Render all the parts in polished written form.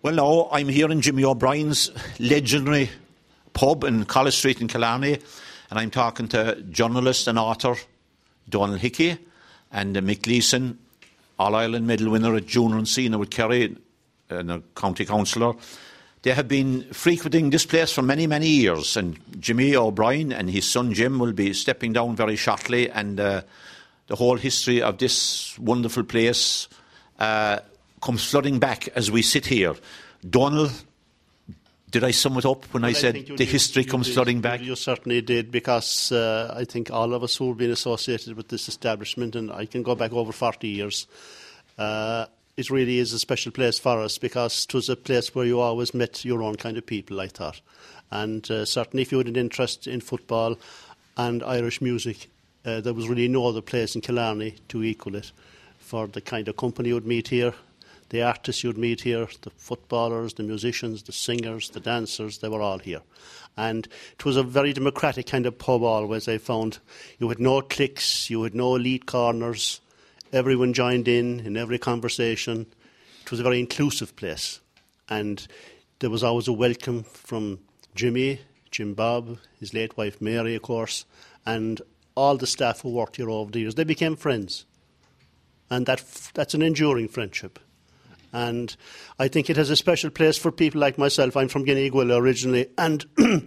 Well, now I'm here in Jimmy O'Brien's legendary pub in College Street in Killarney, and I'm talking to journalist and author Donald Hickey and Mick Leeson, All-Ireland medal winner at junior and senior with Kerry and a county councillor. They have been frequenting this place for many, many years, and Jimmy O'Brien and his son Jim will be stepping down very shortly, and the whole history of this wonderful place comes flooding back as we sit here. Donald, did I sum it up when I said the history comes flooding back? You certainly did, because I think all of us who have been associated with this establishment, and I can go back over 40 years, it really is a special place for us, because it was a place where you always met your own kind of people, I thought. And certainly if you had an interest in football and Irish music, there was really no other place in Killarney to equal it, for the kind of company you would meet here, the artists you'd meet here, the footballers, the musicians, the singers, the dancers, they were all here. And it was a very democratic kind of pub always, I found. You had no cliques, you had no elite corners. Everyone joined in every conversation. It was a very inclusive place. And there was always a welcome from Jimmy, Jim Bob, his late wife Mary, of course, and all the staff who worked here over the years. They became friends. And that's an enduring friendship. And I think it has a special place for people like myself. I'm from Guineaguilla originally, and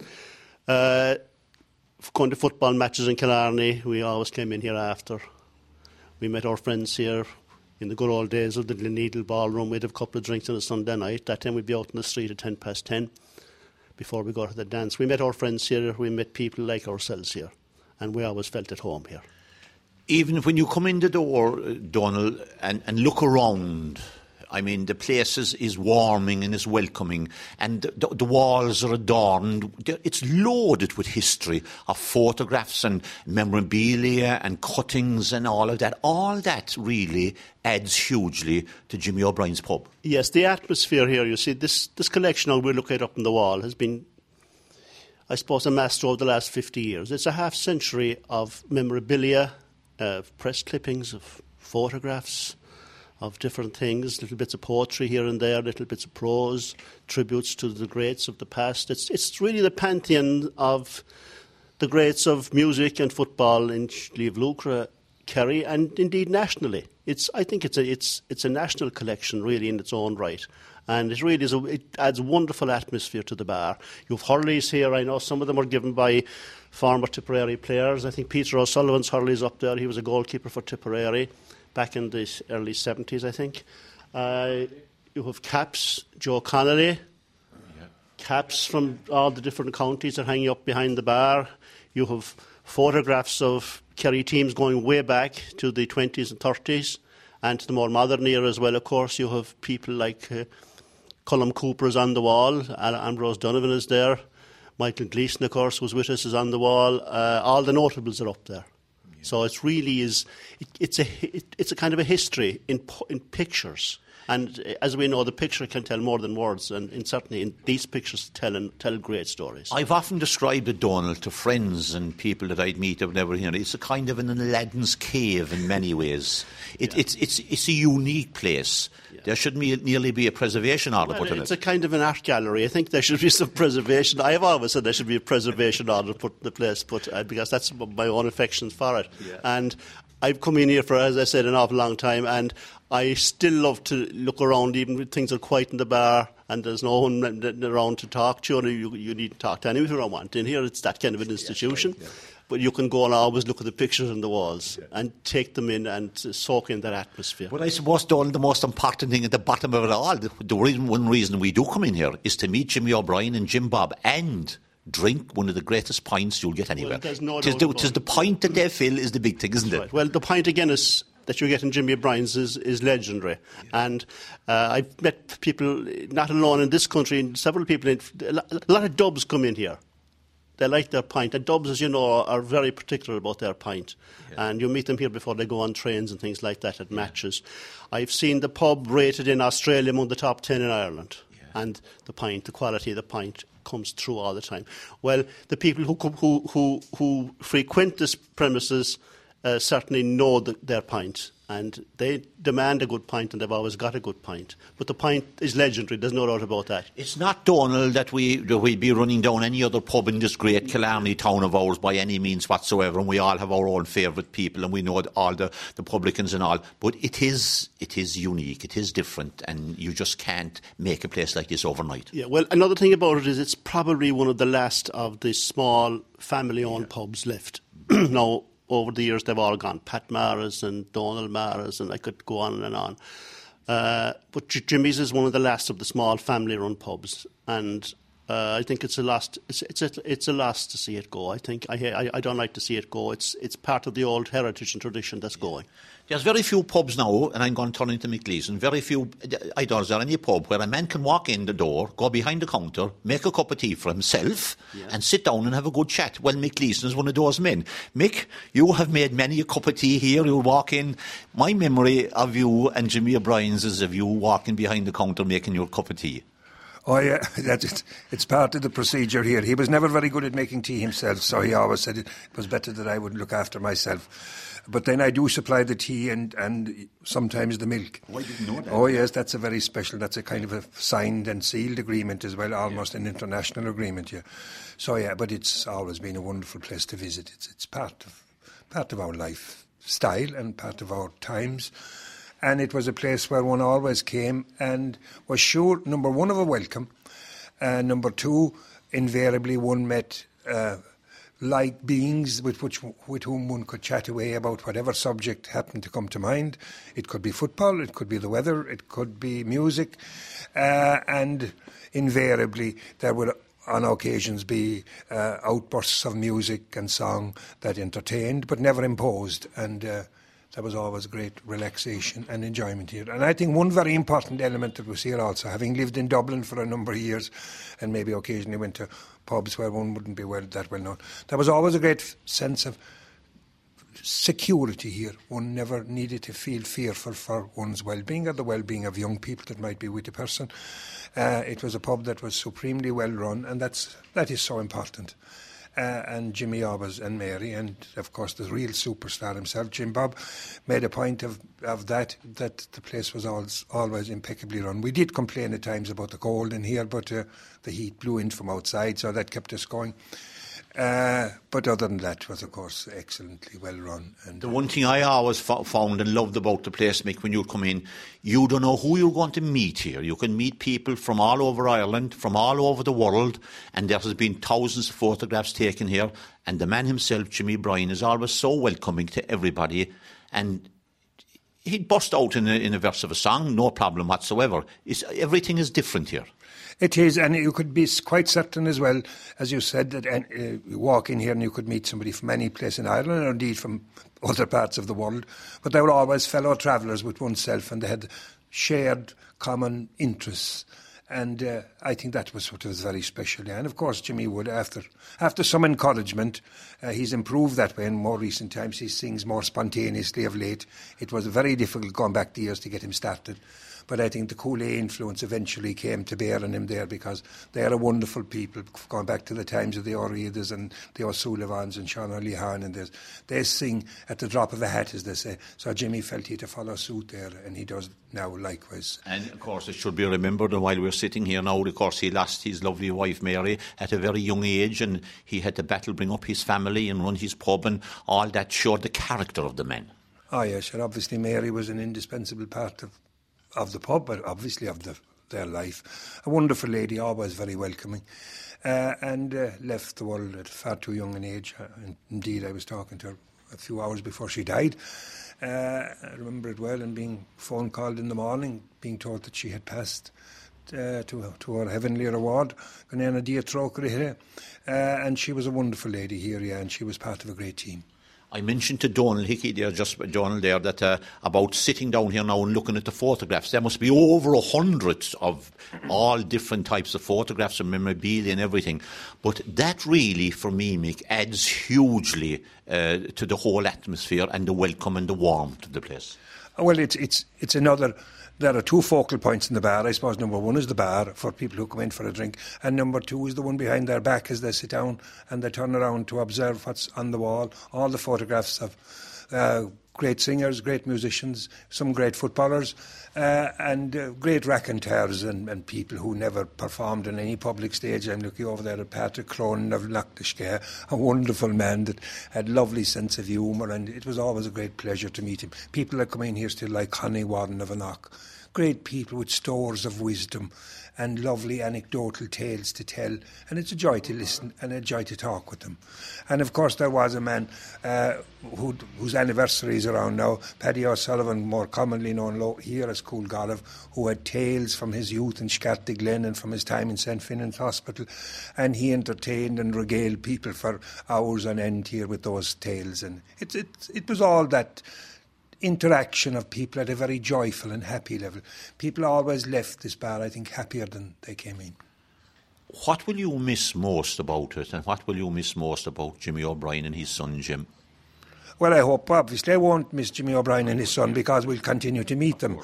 going to football matches in Killarney, we always came in here after. We met our friends here in the good old days of the Gleneadle ballroom. We'd have a couple of drinks on a Sunday night. That time we'd be out in the street at 10:10 before we go to the dance. We met our friends here. We met people like ourselves here, and we always felt at home here. Even when you come in the door, Donald, and look around, I mean, the place is warming and is welcoming, and the walls are adorned. It's loaded with history of photographs and memorabilia and cuttings and all of that. All that really adds hugely to Jimmy O'Brien's pub. Yes, the atmosphere here, you see, this collection we look at up on the wall has been, I suppose, amassed over the last 50 years. It's a half century of memorabilia, press clippings, of photographs, of different things, little bits of poetry here and there, little bits of prose, tributes to the greats of the past. It's really the pantheon of the greats of music and football in Sliabh Luachra, Kerry, and indeed nationally. I think it's a national collection really in its own right. And it really it adds wonderful atmosphere to the bar. You have hurleys here. I know some of them are given by former Tipperary players. I think Peter O'Sullivan's hurley's up there. He was a goalkeeper for Tipperary back in the early 70s, I think. You have caps, Joe Connolly, caps from all the different counties are hanging up behind the bar. You have photographs of Kerry teams going way back to the 20s and 30s, and to the more modern era as well, of course. You have people like Colm Cooper is on the wall, Ambrose Donovan is there, Michael Gleeson, of course, was with us, is on the wall. All the notables are up there. So it really is. It's a kind of a history in pictures, and as we know, the picture can tell more than words, and certainly these pictures tell great stories. I've often described it, Donald, to friends and people that I'd meet and everything. It's a kind of an Aladdin's cave in many ways. It's a unique place. Yeah. There should nearly be a preservation order put in it. It's a kind of an art gallery. I think there should be some preservation. I have always said there should be a preservation order put in the place, because that's my own affections for it. Yeah. And I've come in here for, as I said, an awful long time, and I still love to look around, even when things are quiet in the bar and there's no one around to talk to you. You need to talk to anyone if you want. In here, it's that kind of an institution. Yes, right, yeah. But you can go and always look at the pictures on the walls and take them in and soak in that atmosphere. But I suppose, Donald, the most important thing at the bottom of it all, one reason we do come in here is to meet Jimmy O'Brien and Jim Bob and drink one of the greatest pints you'll get anywhere. Well, tis the pint that they fill is the big thing, isn't it? Right. Well, the pint again is that you get in Jimmy O'Brien's is legendary. Yeah. And I've met people, not alone in this country, several people, a lot of Dubs come in here. They like their pint. And Dubs, as you know, are very particular about their pint. Yeah. And you meet them here before they go on trains and things like that at matches. I've seen the pub rated in Australia among the top 10 in Ireland. Yeah. And the quality of the pint comes through all the time. Well, the people who frequent this premises certainly know their pint. And they demand a good pint, and they've always got a good pint. But the pint is legendary, there's no doubt about that. It's not, Donald, that we'd be running down any other pub in this great Killarney town of ours by any means whatsoever, and we all have our own favourite people, and we know all the publicans and all. But it is unique, it is different, and you just can't make a place like this overnight. Yeah, well, another thing about it is it's probably one of the last of the small family-owned pubs left. Now, over the years, they've all gone. Pat Mara's and Donald Mara's, and I could go on and on. But Jimmy's is one of the last of the small family-run pubs, and I think it's a loss. It's a loss to see it go. I think I don't like to see it go. It's part of the old heritage and tradition that's going. There's very few pubs now, and I'm going to turn into Mick very few. I don't know, is there any pub where a man can walk in the door, go behind the counter, make a cup of tea for himself, and sit down and have a good chat? Well, Mick Leeson is one of those men. Mick, you have made many a cup of tea here. You walk in. My memory of you and Jimmy O'Brien's is of you walking behind the counter making your cup of tea. Oh, yeah, it's part of the procedure here. He was never very good at making tea himself, so he always said it was better that I would look after myself. But then I do supply the tea and sometimes the milk. Oh, I didn't know that. Oh, yes, that's a kind of a signed and sealed agreement as well, almost an international agreement, yeah. So, yeah, but it's always been a wonderful place to visit. It's part of our lifestyle and part of our times. And it was a place where one always came and was sure, number one, of a welcome. Number two, invariably one met like beings with whom one could chat away about whatever subject happened to come to mind. It could be football, it could be the weather, it could be music, and invariably there would on occasions be outbursts of music and song that entertained but never imposed, and there was always great relaxation and enjoyment here. And I think one very important element that was here also, having lived in Dublin for a number of years and maybe occasionally went to pubs where one wouldn't be that well known, there was always a great sense of security here. One never needed to feel fearful for one's well-being or the well-being of young people that might be with a person. It was a pub that was supremely well run, and that is so important. And Jimmy Obbers and Mary, and of course the real superstar himself, Jim Bob, made a point of that the place was always impeccably run. We did complain at times about the cold in here, but the heat blew in from outside, so that kept us going. But other than that, it was of course excellently well run. And the one thing I always found and loved about the place, Mick, when you come in, you don't know who you're going to meet here. You can meet people from all over Ireland, from all over the world, and there has been thousands of photographs taken here. And the man himself, Jimmy Bryan, is always so welcoming to everybody, and he'd burst out in a verse of a song, no problem whatsoever. Everything is different here. It is, and you could be quite certain as well, as you said, that you walk in here and you could meet somebody from any place in Ireland or indeed from other parts of the world, but they were always fellow travellers with oneself and they had shared common interests. And I think that was what was very special. Yeah. And of course, Jimmy Wood, after some encouragement, he's improved that way in more recent times. He sings more spontaneously of late. It was very difficult going back the years to get him started. But I think the Cooley influence eventually came to bear on him there because they are a wonderful people, going back to the times of the O'Reillys and the O'Sullivans and Sean O'Lehan, and they sing at the drop of a hat, as they say. So Jimmy felt he had to follow suit there, and he does now likewise. And of course it should be remembered, and while we're sitting here now, of course he lost his lovely wife Mary at a very young age, and he had to battle, bring up his family and run his pub, and all that showed the character of the man. Oh yes, and obviously Mary was an indispensable part of the pub, but obviously of their life. A wonderful lady, always very welcoming, and left the world at far too young an age. Indeed, I was talking to her a few hours before she died. I remember it well, and being phone called in the morning, being told that she had passed to her heavenly reward, and she was a wonderful lady here, yeah, and she was part of a great team. I mentioned to Donald Hickey there, that about sitting down here now and looking at the photographs. There must be over 100 of all different types of photographs and memorabilia and everything. But that really, for me, Mick, adds hugely to the whole atmosphere and the welcome and the warmth of the place. Well, it's another. There are two focal points in the bar. I suppose number one is the bar for people who come in for a drink, and number two is the one behind their back as they sit down and they turn around to observe what's on the wall. All the photographs of great singers, great musicians, some great footballers, and great raconteurs and people who never performed on any public stage. I'm looking over there at Patrick Cronin of Loughnishgate, a wonderful man that had lovely sense of humour, and it was always a great pleasure to meet him. People that come in here still like Connie Warden of Anock, great people with stores of wisdom and lovely anecdotal tales to tell, and it's a joy to listen and a joy to talk with them. And of course there was a man whose anniversary is around now, Paddy O'Sullivan, more commonly known here as Cool Golliv, who had tales from his youth in Scarty Glen and from his time in St. Finnan's Hospital, and he entertained and regaled people for hours on end here with those tales, and it was all that interaction of people at a very joyful and happy level. People always left this bar, I think, happier than they came in. What will you miss most about it, and what will you miss most about Jimmy O'Brien and his son Jim? Well, I hope, obviously, I won't miss Jimmy O'Brien and his son because we'll continue to meet them.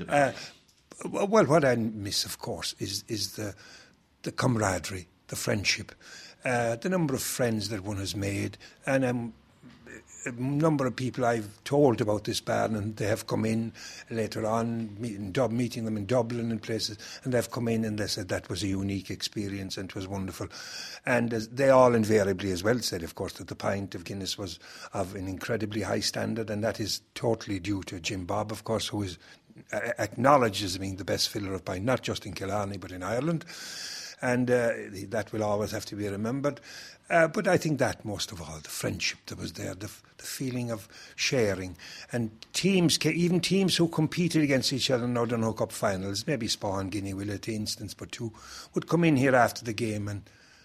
Well, what I miss, of course, is the camaraderie, the friendship, the number of friends that one has made, and a number of people I've told about this band, and they have come in later on, meeting them in Dublin and places, and they've come in and they said that was a unique experience and it was wonderful. And they all invariably as well said, of course, that the pint of Guinness was of an incredibly high standard, and that is totally due to Jim Bob, of course, who is acknowledged as being the best filler of pint, not just in Killarney but in Ireland. And that will always have to be remembered. But I think that most of all, the friendship that was there, the feeling of sharing. And even teams who competed against each other in Northern Hook Cup finals, maybe Spawn, Guinea Will, for instance, but two, would come in here after the game, and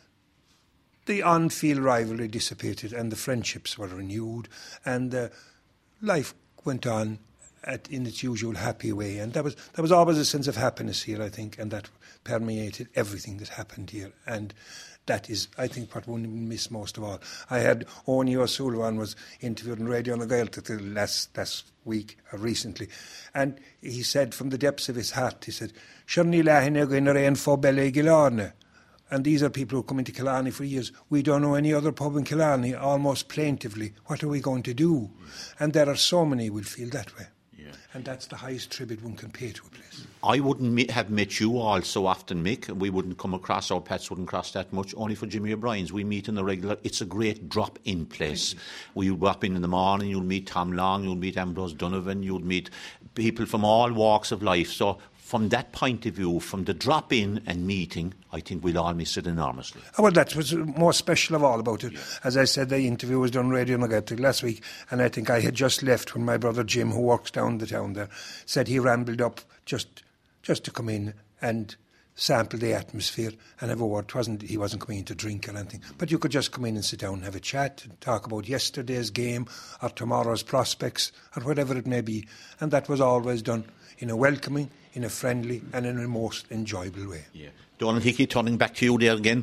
the on-field rivalry dissipated and the friendships were renewed, and life went on in its usual happy way. And there was always a sense of happiness here, I think, and that permeated everything that happened here. And that is, I think, what one miss most of all. I had Oni O'Sullivan was interviewed on Radio na Gaeltacht last week or recently, and he said from the depths of his heart, he said, "Shirni lahine go in rain for Belle Gilarne." And these are people who come into Killarney for years. We don't know any other pub in Killarney, almost plaintively. What are we going to do? And there are so many who feel that way. Yeah. And that's the highest tribute one can pay to a place. I wouldn't have met you all so often, Mick. We wouldn't come across, our paths wouldn't cross that much, only for Jimmy O'Brien's. We meet in the regular. It's a great drop-in place. Where you drop in the morning, you'll meet Tom Long, you'll meet Ambrose Donovan, you'll meet people from all walks of life. So from that point of view, from the drop-in and meeting, I think we'll all miss it enormously. Well, that was more special of all about it. Yeah. As I said, the interview was done on Radio na Gaeltacht last week, and I think I had just left when my brother Jim, who works down the town there, said he rambled up just to come in and sample the atmosphere and have a word. He wasn't coming in to drink or anything, but you could just come in and sit down and have a chat and talk about yesterday's game or tomorrow's prospects or whatever it may be. And that was always done in a welcoming, in a friendly and in a most enjoyable way. Yeah. Donald Hickey, turning back to you there again.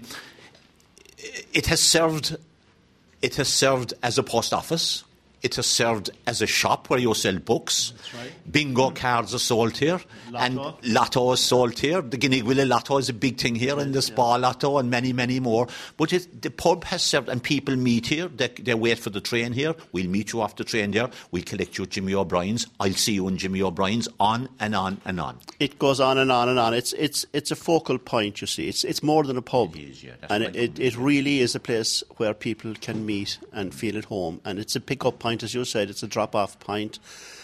It has served as a post office. It has served as a shop where you sell books. That's right. Bingo cards are sold here. Lotto. And Lotto is sold here. The Guinea-Gwilla Lotto is a big thing here, and the Spa Lotto and many, many more. But the pub has served, and people meet here. They wait for the train here. We'll meet you off the train there. We'll collect you at Jimmy O'Brien's. I'll see you in Jimmy O'Brien's, on and on and on. It goes on and on and on. It's a focal point, you see. It's more than a pub. It is, yeah. And it really is a place where people can meet and feel at home. And it's a pick-up point, as you said. It's a drop-off point.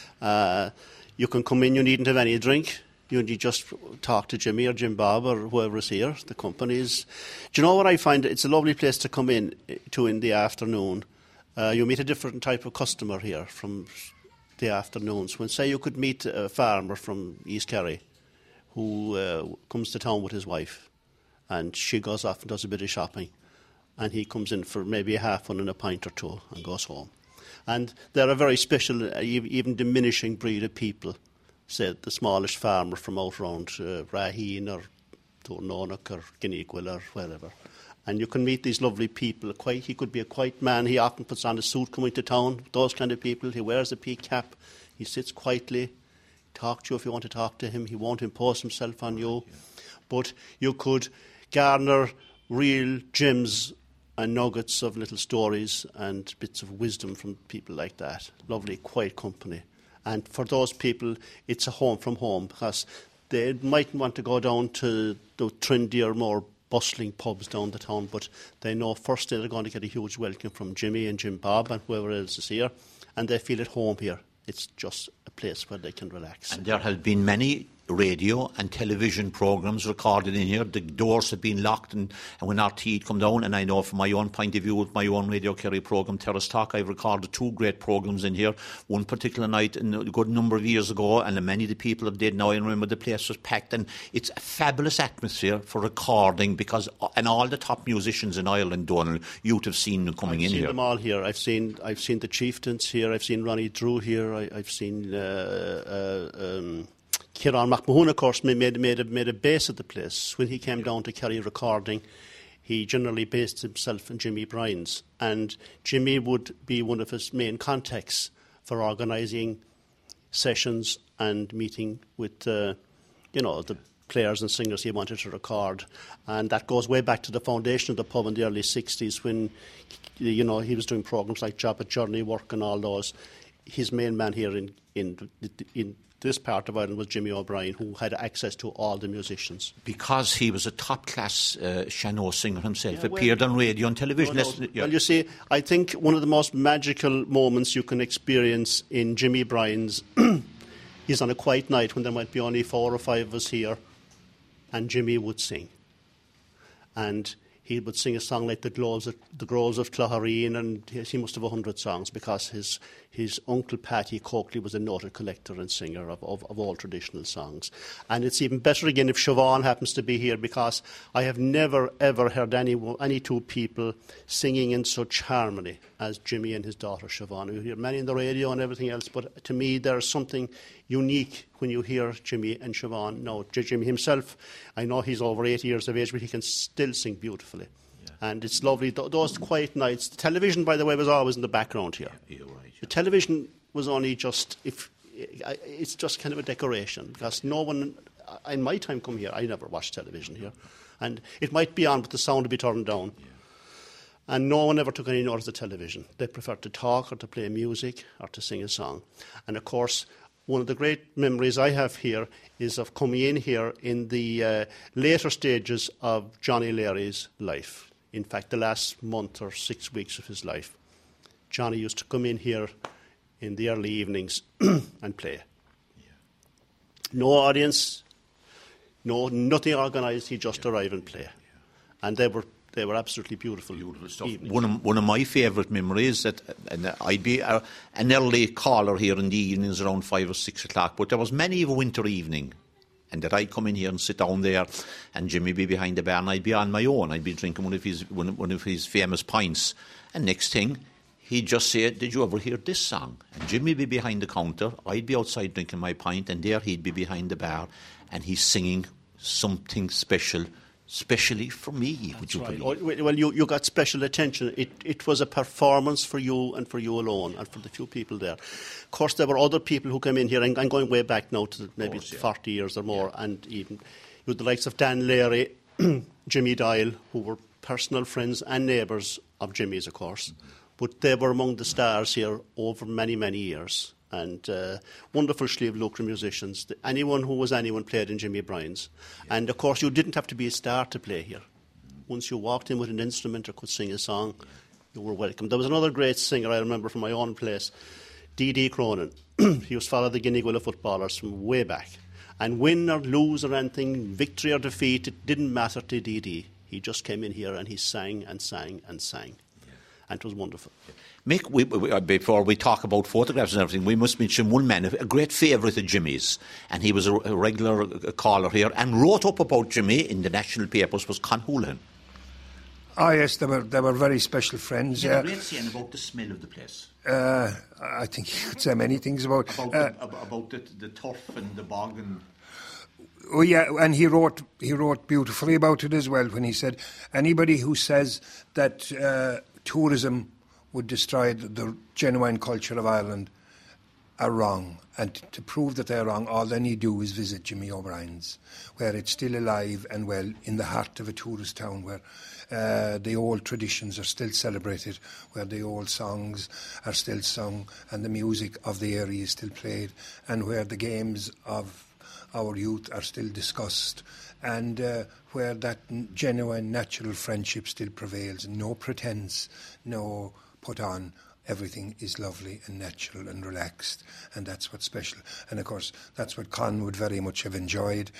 You can come in, you needn't have any drink. You just talk to Jimmy or Jim Bob or whoever is here, the companies. Do you know what I find? It's a lovely place to come in to in the afternoon. You meet a different type of customer here from the afternoons. When, say, you could meet a farmer from East Kerry who comes to town with his wife, and she goes off and does a bit of shopping, and he comes in for maybe a half one and a pint or two and goes home. And they're a very special, even diminishing breed of people. Say the smallish farmer from out around Raheen or Tornonock or Guinea-Gwilla or wherever. And you can meet these lovely people. He could be a quiet man. He often puts on a suit coming to town. Those kind of people. He wears a peak cap. He sits quietly. Talk to you if you want to talk to him. He won't impose himself on you. But you could garner real gems and nuggets of little stories and bits of wisdom from people like that. Lovely, quiet company. And for those people, it's a home from home, because they mightn't want to go down to the trendier, more bustling pubs down the town, but they know first they're going to get a huge welcome from Jimmy and Jim Bob and whoever else is here, and they feel at home here. It's just a place where they can relax. And there have been many radio and television programmes recorded in here. The doors have been locked, and when RTE come down, and I know from my own point of view with my own Radio Kerry programme, Terrace Talk, I've recorded 2 great programmes in here. One particular night a good number of years ago, and many of the people have did now, I remember the place was packed, and it's a fabulous atmosphere for recording, because and all the top musicians in Ireland, Donald, you'd have seen them coming in here. I've seen them all here. I've seen the Chieftains here. I've seen Ronnie Drew here. I've seen Kieran McMahon, of course, made a base at the place. When he came down to Kerry recording, he generally based himself in Jimmy Bryan's. And Jimmy would be one of his main contacts for organising sessions and meeting with, the players and singers he wanted to record. And that goes way back to the foundation of the pub in the early 60s when, he was doing programmes like Job at Journey Work and all those. His main man here in this part of Ireland was Jimmy O'Brien, who had access to all the musicians. Because he was a top-class Shannon singer himself, appeared on radio and television. No. Well, you see, I think one of the most magical moments you can experience in Jimmy Bryan's is on a quiet night when there might be only 4 or 5 of us here, and Jimmy would sing. And he would sing a song like The Groves of Cloughareen, and he must have 100 songs, because his uncle Paddy Coakley was a noted collector and singer of all traditional songs. And it's even better again if Siobhan happens to be here, because I have never ever heard any 2 people singing in such harmony as Jimmy and his daughter Siobhan. You hear many on the radio and everything else, but to me there's something unique when you hear Jimmy and Siobhan. Now, Jimmy himself, I know he's over 80 years of age, but he can still sing beautifully. Yeah. And it's lovely. Those quiet nights. The television, by the way, was always in the background here. Yeah, you're right. Yeah. The television was only it's just kind of a decoration, because no one, in my time come here, I never watched television here. And it might be on, but the sound would be turned down. Yeah. And no one ever took any notice of television. They preferred to talk or to play music or to sing a song. And of course, one of the great memories I have here is of coming in here in the later stages of Johnny Larry's life. In fact, the last month or 6 weeks of his life, Johnny used to come in here in the early evenings and play. Yeah. No audience, nothing organised. He just arrived and play. Yeah. And they were absolutely beautiful stuff. Evenings. One of my favourite memories, and I'd be an early caller here in the evenings around 5 or 6 o'clock, but there was many of a winter evening, and that I'd come in here and sit down there, and Jimmy be behind the bar, and I'd be on my own. I'd be drinking one of his famous pints, and next thing, he'd just say, "Did you ever hear this song?" And Jimmy be behind the counter, I'd be outside drinking my pint, and there he'd be behind the bar, and he's singing something special, especially for me. Would you believe? Well, you got special attention. It was a performance for you and for you alone, and for the few people there. Of course, there were other people who came in here, and I'm going way back now to maybe 40 years or more, and even with the likes of Dan Leary, Jimmy Dial, who were personal friends and neighbours of Jimmy's, of course. Mm-hmm. But they were among the stars here over many, many years. And wonderful Slieve Lucre musicians. Anyone who was anyone played in Jimmy Bryan's. Yeah. And, of course, you didn't have to be a star to play here. Once you walked in with an instrument or could sing a song, you were welcome. There was another great singer I remember from my own place, D.D. Cronin. He was father of the Guineaguilla footballers from way back. And win or lose or anything, victory or defeat, it didn't matter to D.D. He just came in here and he sang and sang and sang. And it was wonderful. Mick, before we talk about photographs and everything, we must mention one man, a great favourite of Jimmy's, and he was a regular caller here, and wrote up about Jimmy in the national papers, was Con Houlihan. Oh yes, they were very special friends. He had a great saying about the smell of the place. I think he could say many things about the turf and the bog and. Oh yeah, and he wrote beautifully about it as well when he said anybody who says that tourism would destroy the genuine culture of Ireland are wrong, and to prove that they're wrong, all they need to do is visit Jimmy O'Brien's, where it's still alive and well in the heart of a tourist town, where the old traditions are still celebrated, where the old songs are still sung and the music of the area is still played, and where the games of our youth are still discussed, and where that genuine natural friendship still prevails. No pretense, no put on. Everything is lovely and natural and relaxed, and that's what's special. And of course, that's what Con would very much have enjoyed.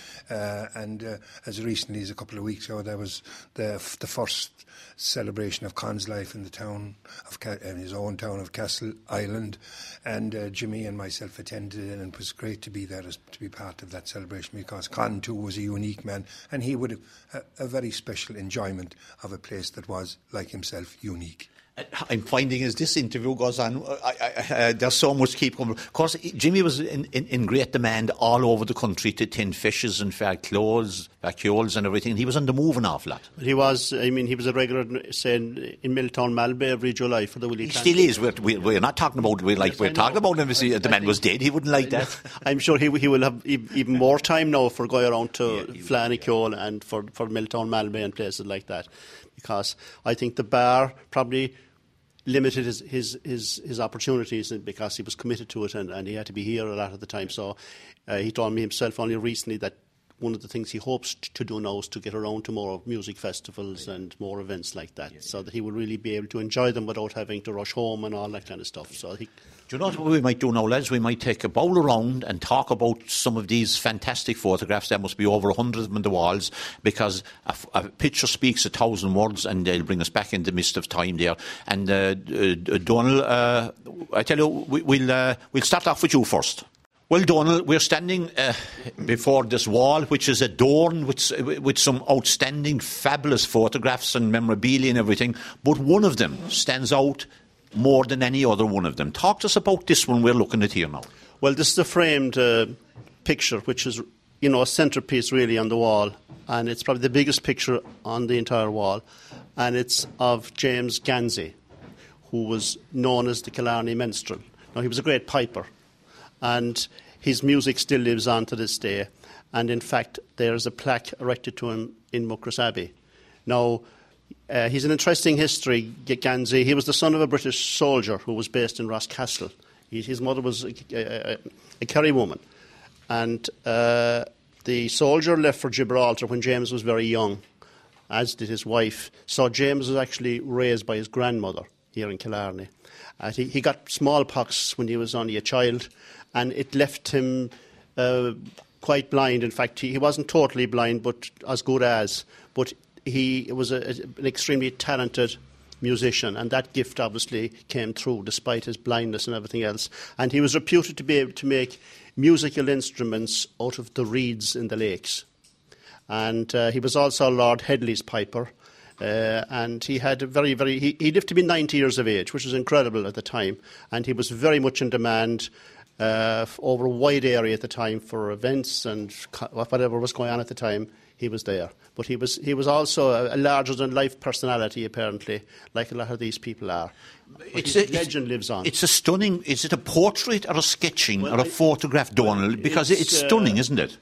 And as recently as a couple of weeks ago, there was the first celebration of Con's life in the town of in his own town of Castle Island, and Jimmy and myself attended it, and it was great to be there to be part of that celebration, because Con too was a unique man, and he would have a very special enjoyment of a place that was, like himself, unique. I'm finding as this interview goes on, there's so much keep coming. Of course, Jimmy was in great demand all over the country to tin fishes and fair clothes, vacuoles and everything. He was on the move an awful lot. He was a regular, say, in Milltown, Malbay every July for the Willie He still is. We're not talking about, we're talking about him. If the man was dead, he wouldn't like that. I'm sure he will have even more time now for going around to Flannakeol and for Milltown, Malbay and places like that. Because I think the bar probably limited his opportunities, because he was committed to it, and he had to be here a lot of the time. So he told me himself only recently that one of the things he hopes to do now is to get around to more music festivals and more events like that, so that he will really be able to enjoy them without having to rush home and all that kind of stuff. So do you know what we might do now, lads? We might take a bowl around and talk about some of these fantastic photographs. There must be over 100 of them on the walls, because a picture speaks 1,000 words, and they'll bring us back in the midst of time there. And Donal, I tell you, we'll start off with you first. Well, Donal, we're standing before this wall, which is adorned with some outstanding, fabulous photographs and memorabilia and everything. But one of them stands out more than any other one of them. Talk to us about this one we're looking at here now. Well, this is a framed picture, which is, a centrepiece really on the wall, and it's probably the biggest picture on the entire wall, and it's of James Gansey, who was known as the Killarney Minstrel. Now, he was a great piper, and his music still lives on to this day, and in fact, there's a plaque erected to him in Muckross Abbey. Now, he's an interesting history, Gansey. He was the son of a British soldier who was based in Roscastle. His mother was a Kerry woman. And the soldier left for Gibraltar when James was very young, as did his wife. So James was actually raised by his grandmother here in Killarney. He got smallpox when he was only a child, and it left him quite blind. In fact, he wasn't totally blind, but as good as. But he was an extremely talented musician, and that gift obviously came through despite his blindness and everything else. And he was reputed to be able to make musical instruments out of the reeds in the lakes. And he was also Lord Headley's piper, and he had he lived to be 90 years of age, which was incredible at the time, and he was very much in demand over a wide area at the time for events and whatever was going on at the time. He was there. But he was also a larger-than-life personality, apparently, like a lot of these people are. Legend lives on. It's a stunning... Is it a portrait or a sketching or a photograph, Donal? Because it's stunning, isn't it?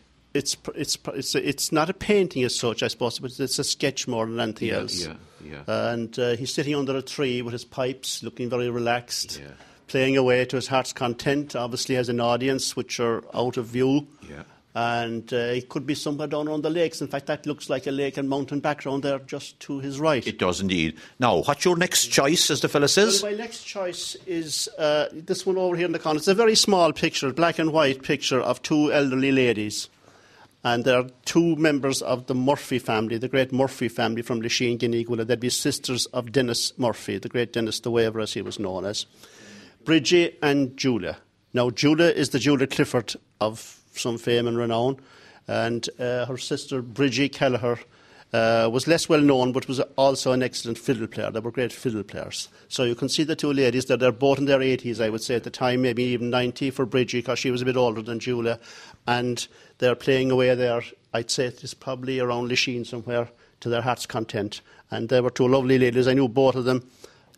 It's not a painting as such, I suppose, but it's a sketch more than anything else. Yeah. And he's sitting under a tree with his pipes, looking very relaxed, playing away to his heart's content. Obviously has an audience which are out of view. Yeah. And it could be somewhere down around the lakes. In fact, that looks like a lake and mountain background there just to his right. It does indeed. Now, what's your next choice, as the fella says? Well, my next choice is this one over here in the corner. It's a very small picture, black and white picture of two elderly ladies. And they're two members of the Murphy family, the great Murphy family from Lachine, Guineaguilla. They'd be sisters of Dennis Murphy, the great Dennis the Waver, as he was known as. Bridgie and Julia. Now, Julia is the Julia Clifford of some fame and renown, and her sister Bridgie Kelleher was less well known, but was also an excellent fiddle player. They were great fiddle players. So you can see the two ladies, they're both in their 80s, I would say at the time, maybe even 90 for Bridgie, because she was a bit older than Julia, and they're playing away there. I'd say it's probably around Lachine somewhere, to their heart's content. And they were two lovely ladies. I knew both of them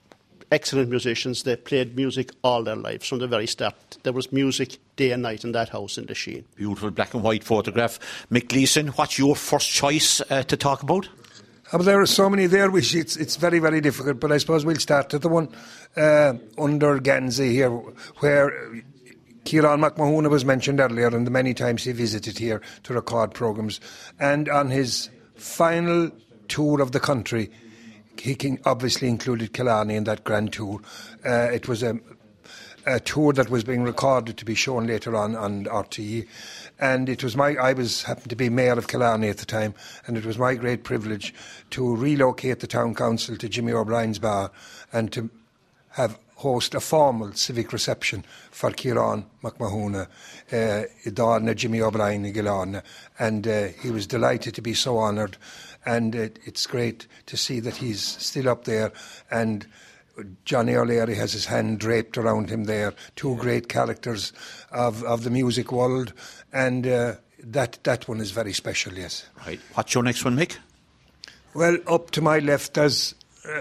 excellent musicians. They played music all their lives from the very start. There was music day and night in that house in Lachine. Beautiful black and white photograph. Mick Gleeson, what's your first choice to talk about? There are so many there, which it's very, very difficult, but I suppose we'll start at the one under Gansey here, where Ciarán Mac Mahona was mentioned earlier, and the many times he visited here to record programmes. And on his final tour of the country, he obviously included Killarney in that grand tour. It was a tour that was being recorded to be shown later on RTE. And it was happened to be mayor of Killarney at the time, and it was my great privilege to relocate the town council to Jimmy O'Brien's bar and to host a formal civic reception for Ciarán Mac Mahona, Darna Jimmy O'Brien in Gillarna, and he was delighted to be so honoured, and it's great to see that he's still up there, and Johnny O'Leary has his hand draped around him there, two great characters of the music world, and that one is very special, yes. Right. What's your next one, Mick? Well, up to my left there's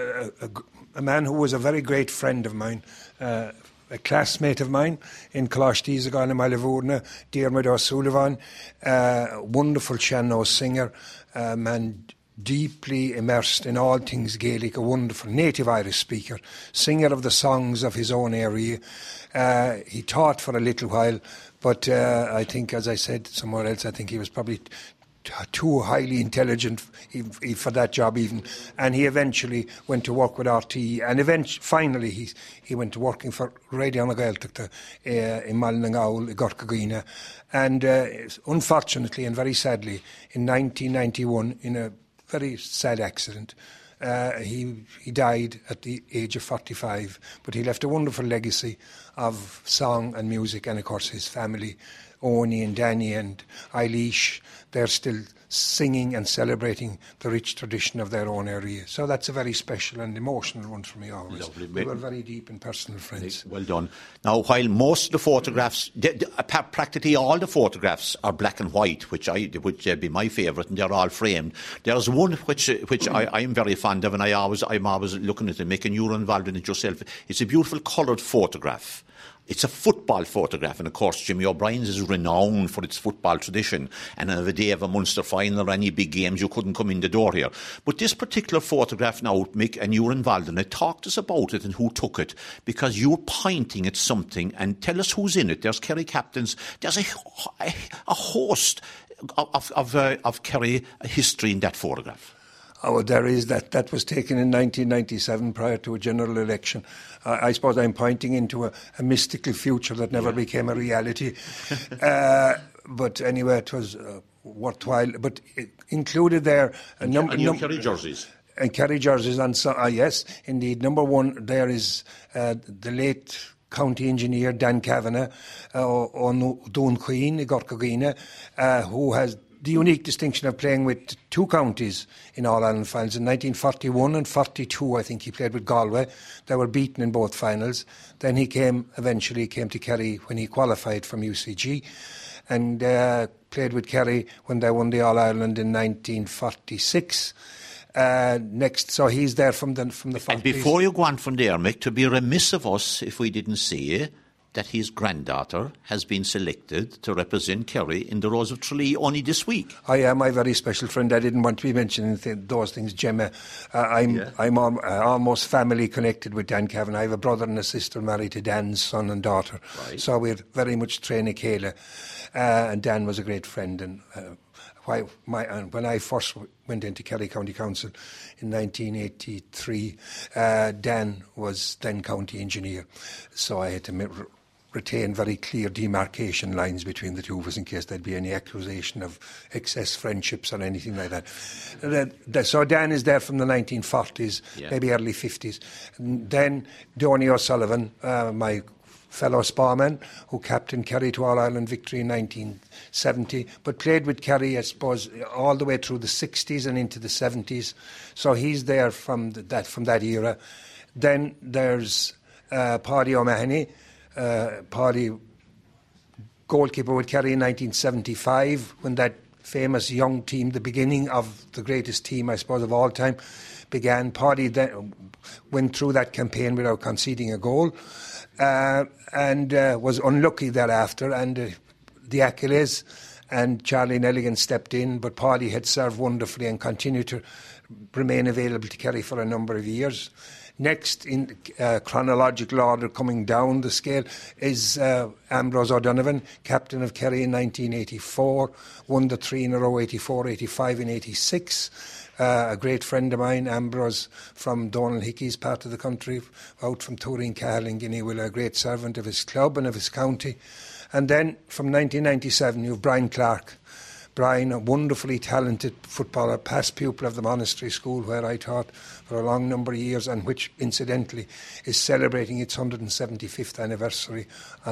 a man who was a very great friend of mine, a classmate of mine in Colostízagan in Malivurna, Diarmid O'Sullivan, wonderful Shannon singer, man deeply immersed in all things Gaelic, a wonderful native Irish speaker, singer of the songs of his own area. He taught for a little while, but I think, as I said somewhere else, I think he was probably too highly intelligent for that job even, and he eventually went to work with RTE, and finally he went to working for Radio na Gaeltachta in Mallingaul, Gorkagina, and unfortunately and very sadly in 1991 in a very sad accident he died at the age of 45, but he left a wonderful legacy of song and music, and of course his family, Oni and Danny and Eilish, they're still singing and celebrating the rich tradition of their own area. So that's a very special and emotional one for me always. Lovely. We were very deep and personal friends. Well done. Now, while most of the photographs, practically all the photographs are black and white, which would be my favourite, and they're all framed. There's one which I'm very fond of, and I'm always looking at it, making you involved in it yourself. It's a beautiful coloured photograph. It's a football photograph, and of course Jimmy O'Brien's is renowned for its football tradition, and on the day of a Munster final or any big games you couldn't come in the door here. But this particular photograph now, Mick, and you were involved in it, talk to us about it and who took it, because you're pointing at something, and tell us who's in it. There's Kerry captains, there's a host of Kerry history in that photograph. Oh, there is that. That was taken in 1997 prior to a general election. I suppose I'm pointing into a mystical future that never became a reality. But anyway, it was worthwhile. But it included there a number of Kerry jerseys. And Kerry jerseys. And so, yes, indeed. Number one, there is the late county engineer Dan Kavanagh on Dún Queen, Gorkagina, who has the unique distinction of playing with two counties in All-Ireland finals. In 1941 and 42, I think he played with Galway. They were beaten in both finals. Then he eventually came to Kerry when he qualified from UCG, and played with Kerry when they won the All-Ireland in 1946. So he's there from the 40s. And before you go on from there, Mick, to be remiss of us if we didn't say that his granddaughter has been selected to represent Kerry in the Rose of Tralee only this week. I am my very special friend. I didn't want to be mentioning those things, Gemma. I'm almost family connected with Dan Kavanagh. I have a brother and a sister married to Dan's son and daughter. Right. So we're very much Traina Céile. And Dan was a great friend. And when I first went into Kerry County Council in 1983, Dan was then county engineer. So I had to retain very clear demarcation lines between the two of us in case there'd be any accusation of excess friendships or anything like that. So Dan is there from the 1940s, maybe early 50s. And then Donny O'Sullivan, my fellow Sparman, who captained Kerry to All-Ireland victory in 1970, but played with Kerry, I suppose, all the way through the 60s and into the 70s. So he's there from that era. Then there's Paddy O'Mahony, Paddy goalkeeper with Kerry in 1975 when that famous young team, the beginning of the greatest team, I suppose, of all time, began. Paddy then went through that campaign without conceding a goal and was unlucky thereafter, and the accolades, and Charlie Nelligan stepped in, but Paddy had served wonderfully and continued to remain available to Kerry for a number of years. Next, in chronological order, coming down the scale, is Ambrose O'Donovan, captain of Kerry in 1984, won the 3 in a row, 84, 85 and 86. A great friend of mine, Ambrose, from Donal Hickey's part of the country, out from Turin Cahill in Guinea-Willa, a great servant of his club and of his county. And then, from 1997, you have Brian Clark. Brian, a wonderfully talented footballer, past pupil of the Monastery School, where I taught for a long number of years, and which, incidentally, is celebrating its 175th anniversary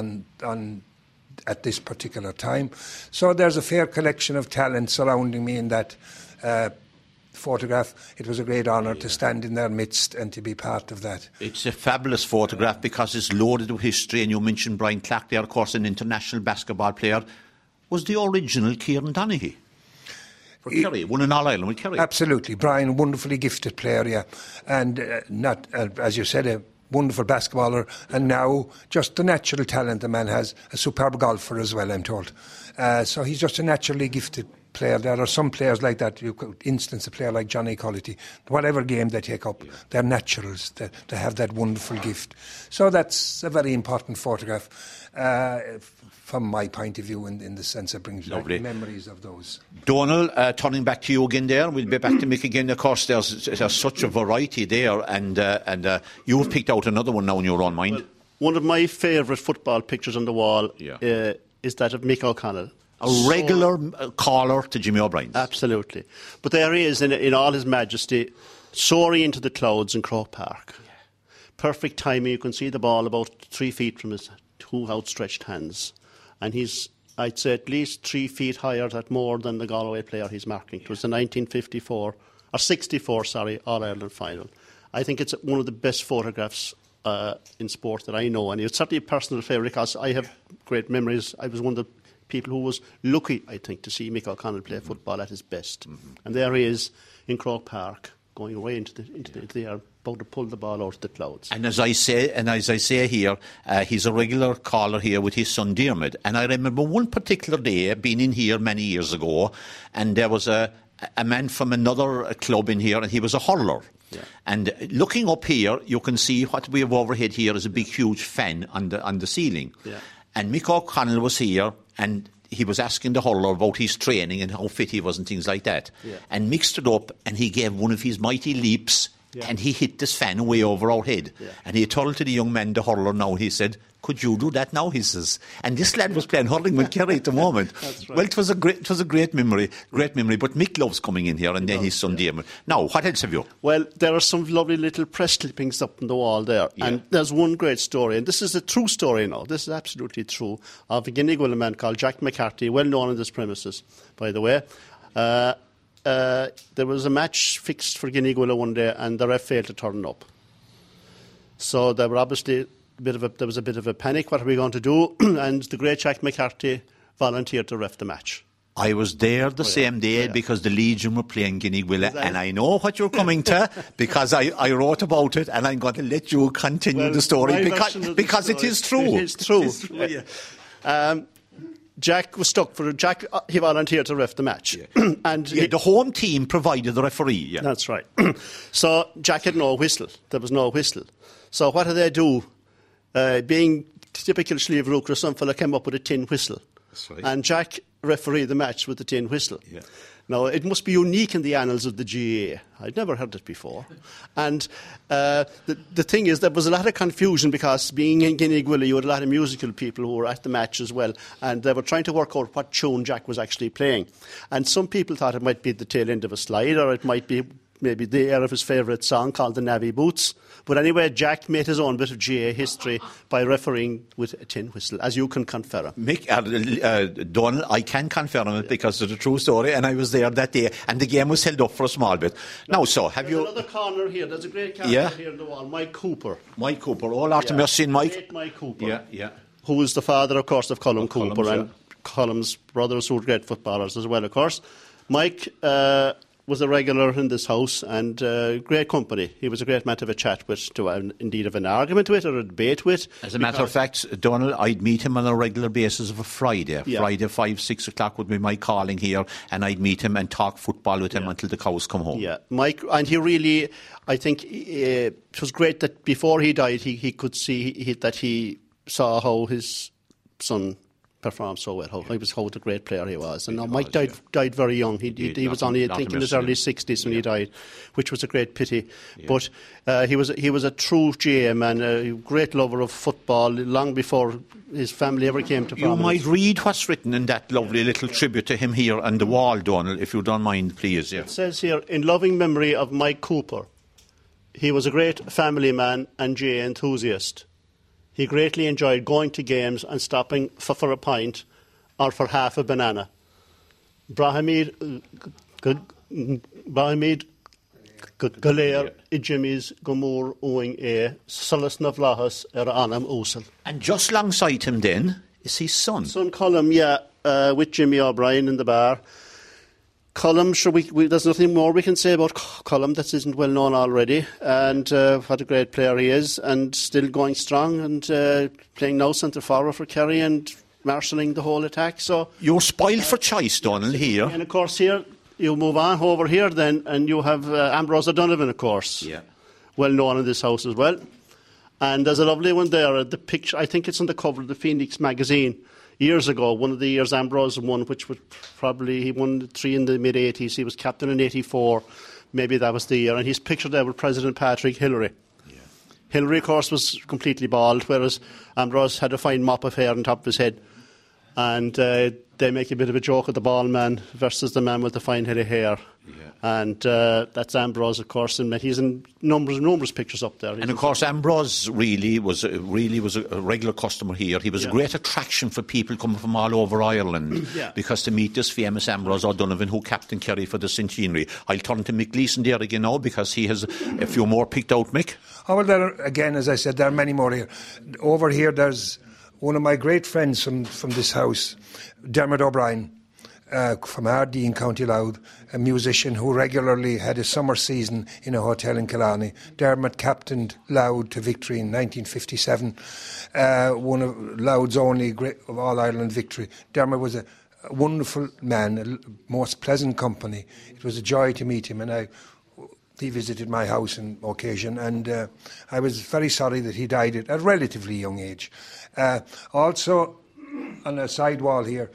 at this particular time. So there's a fair collection of talent surrounding me in that photograph. It was a great honour to stand in their midst and to be part of that. It's a fabulous photograph because it's loaded with history, and you mentioned Brian Clark there, of course, an international basketball player. Was the original Kieran Donaghy for Kerry, won in All-Ireland with Kerry? Absolutely. Brian, wonderfully gifted player, yeah. And not, as you said, a wonderful basketballer, and now just the natural talent the man has, a superb golfer as well, I'm told. So he's just a naturally gifted player. There are some players like that. You could instance a player like Johnny Cullity. Whatever game they take up, they're naturals. They have that wonderful gift. So that's a very important photograph from my point of view, in the sense it brings back memories of those. Donal, turning back to you again there, we'll be back to Mick again. Of course, there's such a variety there, and you've picked out another one now in your own mind. Well, one of my favourite football pictures on the wall is that of Mick O'Connell. A regular caller to Jimmy O'Brien. Absolutely. But there he is in all his majesty, soaring into the clouds in Croke Park. Yeah. Perfect timing. You can see the ball about 3 feet from his 2 outstretched hands. And he's, I'd say, at least 3 feet higher, that more than the Galway player he's marking. It was the 64, All-Ireland final. I think it's one of the best photographs in sport that I know. And it's certainly a personal favourite because I have great memories. I was one of the people who was lucky, I think, to see Mick O'Connell play football at his best. Mm-hmm. And there he is in Croke Park, going away into the air, about to pull the ball out of the clouds. And as I say here, he's a regular caller here with his son Diarmid. And I remember one particular day being in here many years ago, and there was a man from another club in here, and he was a hurler. Yeah. And looking up here, you can see what we have overhead here is a big, huge fan on the ceiling. Yeah. And Mick O'Connell was here, and he was asking the hurler about his training and how fit he was and things like that. Yeah. And mixed it up, and he gave one of his mighty leaps, and he hit this fan way over our head. Yeah. And he told to the young man, the hurler now, he said, "Could you do that now?" he says. And this lad was playing hurling with Kerry at the moment. That's right. Well, it was a great memory. But Mick loves coming in here, and then his son Diarmid. Now, what else have you? Well, there are some lovely little press clippings up on the wall there. Yeah. And there's one great story, and this is a true story now. This is absolutely true, of a Guinea-Gwilla man called Jack McCarthy, well known on this premises, by the way. There was a match fixed for Guinea-Gwilla one day, and the ref failed to turn up. So there were obviously there was a bit of a panic. What are we going to do? And the great Jack McCarthy volunteered to ref the match. I was there the same day because the Legion were playing Guinea-Gwilla, and I know what you're coming to because I wrote about it, and I'm going to let you continue the story because it is true. It is true. Jack was stuck for Jack. He volunteered to ref the match, and the home team provided the referee. Yeah. That's right. So Jack had no whistle. There was no whistle. So what did they do? Being typical Slieve Rooker, some fella came up with a tin whistle. That's right. And Jack refereed the match with the tin whistle. Yeah. Now, it must be unique in the annals of the GAA. I'd never heard it before. And the thing is, there was a lot of confusion because being in Guinea-Gwilla, you had a lot of musical people who were at the match as well, and they were trying to work out what tune Jack was actually playing. And some people thought it might be the tail end of a slide, or it might be maybe the air of his favourite song called the Navy Boots. But anyway, Jack made his own bit of GAA history by refereeing with a tin whistle, as you can confirm. Mick, Donal, I can confirm it because it's a true story, and I was there that day, and the game was held up for a small bit. Now, so, have you... There's another corner here. There's a great corner here on the wall. Mike Cooper. Mike Cooper. All Artemis in Mike. Great Mike Cooper. Yeah. Who was the father, of course, of Colin Cooper. And Colum's brothers who were great footballers as well, of course. Mike was a regular in this house and great company. He was a great man to have a chat with, indeed have an argument with or a debate with. As a matter of fact, Donald, I'd meet him on a regular basis of a Friday. Yeah. Friday, 5, 6 o'clock would be my calling here, and I'd meet him and talk football with him until the cows come home. Yeah, Mike, and he really, I think it was great that before he died, he could see that he saw how his son performed so well, how what a great player he was. And now Mike died very young. He was only, I think, in his early 60s when he died, which was a great pity. Yeah. But he was a true GM and a great lover of football long before his family ever came to prominence. You might read what's written in that lovely little tribute to him here on the wall, Donald, if you don't mind, please. Yeah. It says here, in loving memory of Mike Cooper, he was a great family man and GA enthusiast. He greatly enjoyed going to games and stopping for a pint or for half a banana. Brahimid Galer I Jimmy's Gomor Owing A Sulas Navlahas Anam Usul. And just alongside him then is his son. Son Colum, with Jimmy O'Brien in the bar. Colum, there's nothing more we can say about Colum that isn't well known already, and what a great player he is, and still going strong, and playing now centre forward for Kerry and marshalling the whole attack. So you're spoiled for choice, Donald, here. And of course here you move on over here then, and you have Ambrose O'Donovan, of course, well known in this house as well. And there's a lovely one there. The picture, I think it's on the cover of the Phoenix magazine. Years ago, one of the years Ambrose won, which was probably, he won 3 in the mid-80s. He was captain in 84. Maybe that was the year. And he's pictured there with President Patrick Hillary. Yeah. Hillary, of course, was completely bald, whereas Ambrose had a fine mop of hair on top of his head. And they make a bit of a joke of the bald man versus the man with the fine head of hair. Yeah. And that's Ambrose, of course, and he's in numerous pictures up there. And of course, Ambrose really was a regular customer here. He was a great attraction for people coming from all over Ireland because to meet this famous Ambrose O'Donovan, who captained Kerry for the centenary. I'll turn to Mick Leeson there again now because he has a few more picked out, Mick. Oh, well, there, again, as I said, there are many more here. Over here, there's one of my great friends from this house, Dermot O'Brien. From Ardee in County Louth, a musician who regularly had a summer season in a hotel in Killarney. Dermot captained Louth to victory in 1957, one of Louth's only great of All-Ireland victory. Dermot was a wonderful man, a most pleasant company. It was a joy to meet him, and he visited my house on occasion, and I was very sorry that he died at a relatively young age. Also, on a side wall here,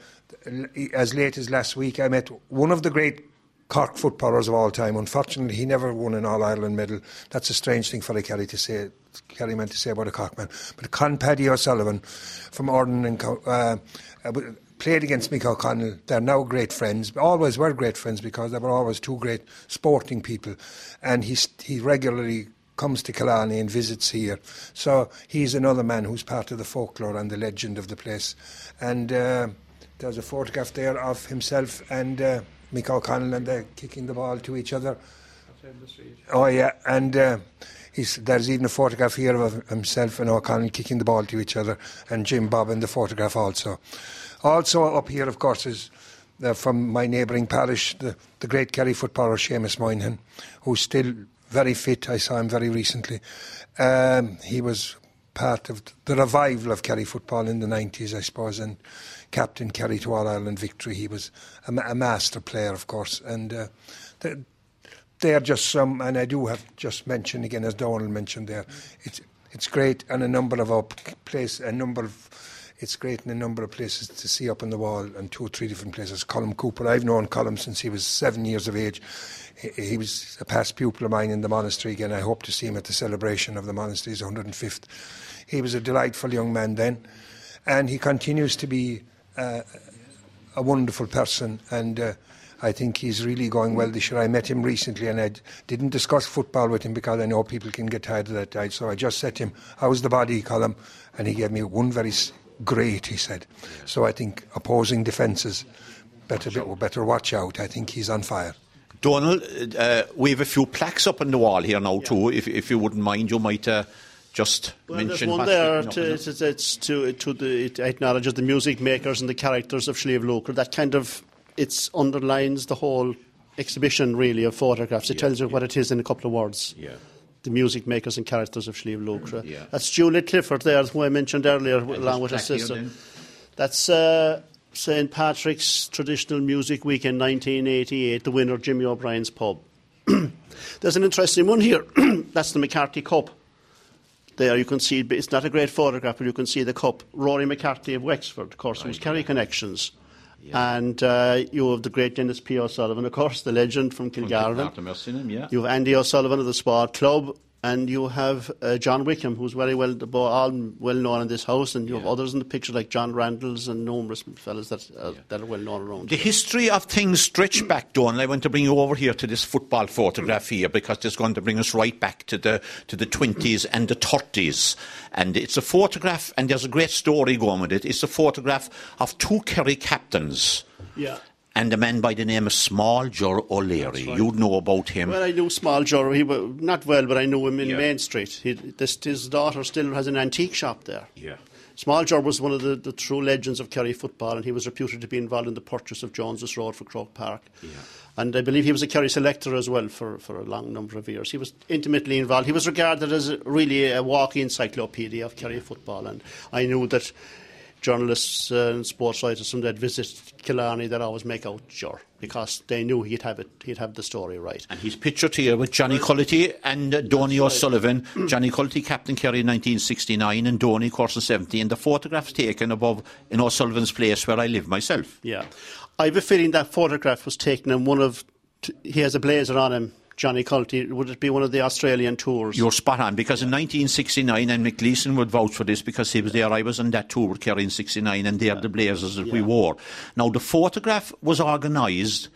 as late as last week, I met one of the great Cork footballers of all time. Unfortunately, he never won an All-Ireland medal. That's a strange thing for a Kerry man to say about a Cork man. But Con Paddy O'Sullivan from Orden and played against Mick O'Connell. They're now great friends. Always were great friends because they were always two great sporting people. And he regularly comes to Killarney and visits here. So he's another man who's part of the folklore and the legend of the place. And there's a photograph there of himself and Mick O'Connell, and they're kicking the ball to each other. Oh, yeah, and there's even a photograph here of himself and O'Connell kicking the ball to each other, and Jim Bob in the photograph also. Also up here, of course, is from my neighbouring parish, the great Kerry footballer Seamus Moynihan, who's still very fit. I saw him very recently. He was part of the revival of Kerry football in the 90s, I suppose, and captain Kerry to All-Ireland victory. He was a master player, of course, and they are just some, and I do have just mentioned again, as Donald mentioned there, it's great, and it's great in a number of places to see up on the wall, and 2 or 3 different places. Colum Cooper, I've known Colum since he was 7 years of age. He was a past pupil of mine in the monastery again. I hope to see him at the celebration of the monastery's 105th. He was a delightful young man then, and he continues to be a wonderful person, and I think he's really going well this year. I met him recently, and I didn't discuss football with him because I know people can get tired of that. So I just said to him, "How's the body, Colum?" And he gave me one very great, he said. So I think opposing defences better watch out. I think he's on fire. Donald, we have a few plaques up on the wall here now too. If you wouldn't mind, you might just mention there's one what's there written up, it acknowledges the music makers and the characters of Sliabh Luachra. That kind of underlines the whole exhibition really of photographs. It tells you what it is in a couple of words. Yeah. The music makers and characters of Sliabh Luachra. Yeah. That's Julie Clifford there, who I mentioned earlier, along with her sister. That's St. Patrick's Traditional Music Week in 1988, the winner, Jimmy O'Brien's Pub. There's an interesting one here. That's the McCarthy Cup. There you can see, it's not a great photograph, but you can see the cup. Rory McCarthy of Wexford, of course, who's Kerry Connections. Yeah. And you have the great Dennis P. O'Sullivan, of course, the legend from Kilgarvan. Yeah. You have Andy O'Sullivan of the Sport Club, and you have John Wickham, who's very well known in this house, and you have others in the picture like John Randalls and numerous fellas that are well known around. The history of things stretch back, Donal. I want to bring you over here to this football photograph here, because it's going to bring us right back to the 20s and the 30s. And it's a photograph, and there's a great story going with it. It's a photograph of two Kerry captains. Yeah. And a man by the name of Small Jor O'Leary. Right. You'd know about him. Well, I knew Small Jor. He was not well, but I knew him in Main Street. His daughter still has an antique shop there. Yeah. Small Jor was one of the true legends of Kerry football, and he was reputed to be involved in the purchase of Jones's Road for Croke Park. Yeah. And I believe he was a Kerry selector as well for a long number of years. He was intimately involved. He was regarded as really a walking encyclopedia of Kerry football, and I knew that journalists and sports writers from that visit Killarney that always make out Jor, because they knew he'd have the story right. And he's pictured here with Johnny Cullity and Donny O'Sullivan. Johnny Cullity, Captain Kerry in 1969, and Donny, of course, in 70. And the photograph's taken above in O'Sullivan's place where I live myself. Yeah. I have a feeling that photograph was taken in he has a blazer on him, Johnny Cullity. Would it be one of the Australian tours? You're spot on, because in 1969, and Mick Gleeson would vouch for this because he was there. I was on that tour with Kerry in 69, and they're the blazers that we wore. Now, the photograph was organised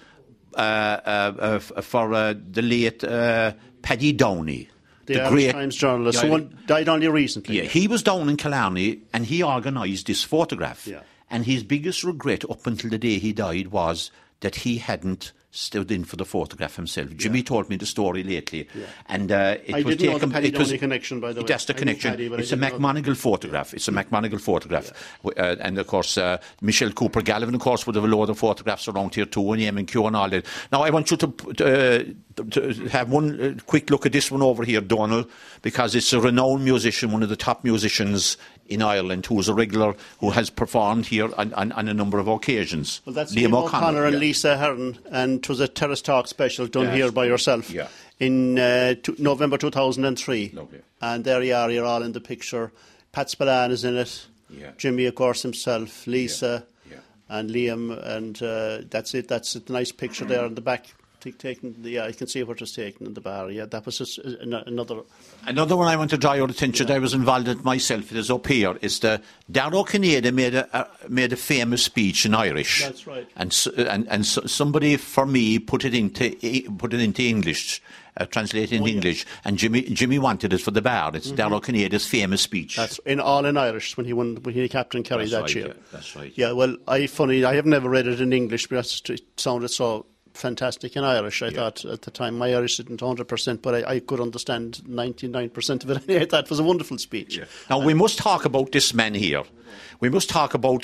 for the late Paddy Downey. The great Times journalist, who died only recently. Yeah, he was down in Killarney, and he organised this photograph. Yeah. And his biggest regret up until the day he died was that he hadn't stood in for the photograph himself. Jimmy told me the story lately, and I didn't know the Paddy Downey connection, by the way. That's the connection. It's a McMonigal photograph. It's a McMonigal photograph, and of course Michelle Cooper Gallivan, of course, would have a load of photographs around here too, and M&Q and all that. Now I want you to have one quick look at this one over here, Donal, because it's a renowned musician, one of the top musicians in Ireland, who has performed here on a number of occasions. Well, that's Liam O'Connor and Lisa Hearn, and it was a Terrace Talk special done here by yourself in November 2003. Lovely. And there you are, you're all in the picture. Pat Spillane is in it, Jimmy, of course, himself, Lisa, and Liam, and that's it. That's a nice picture there in the back. Taken, you can see what was taken in the bar. Yeah, that was just another one I want to draw your attention to. I was involved in it myself. It is up here. It's the Darragh Kinneady made a famous speech in Irish. That's right. And somebody for me put it into English, translated into English. And Jimmy wanted it for the bar. It's Darragh Kinneady's famous speech. That's in Irish when he captained Kerry that year. Yeah, that's right. Yeah. Well, I have never read it in English, but it sounded so fantastic in Irish. I thought at the time my Irish didn't 100%, but I could understand 99% of it. I thought it was a wonderful speech. Yeah. Now we must talk about this man here. We must talk about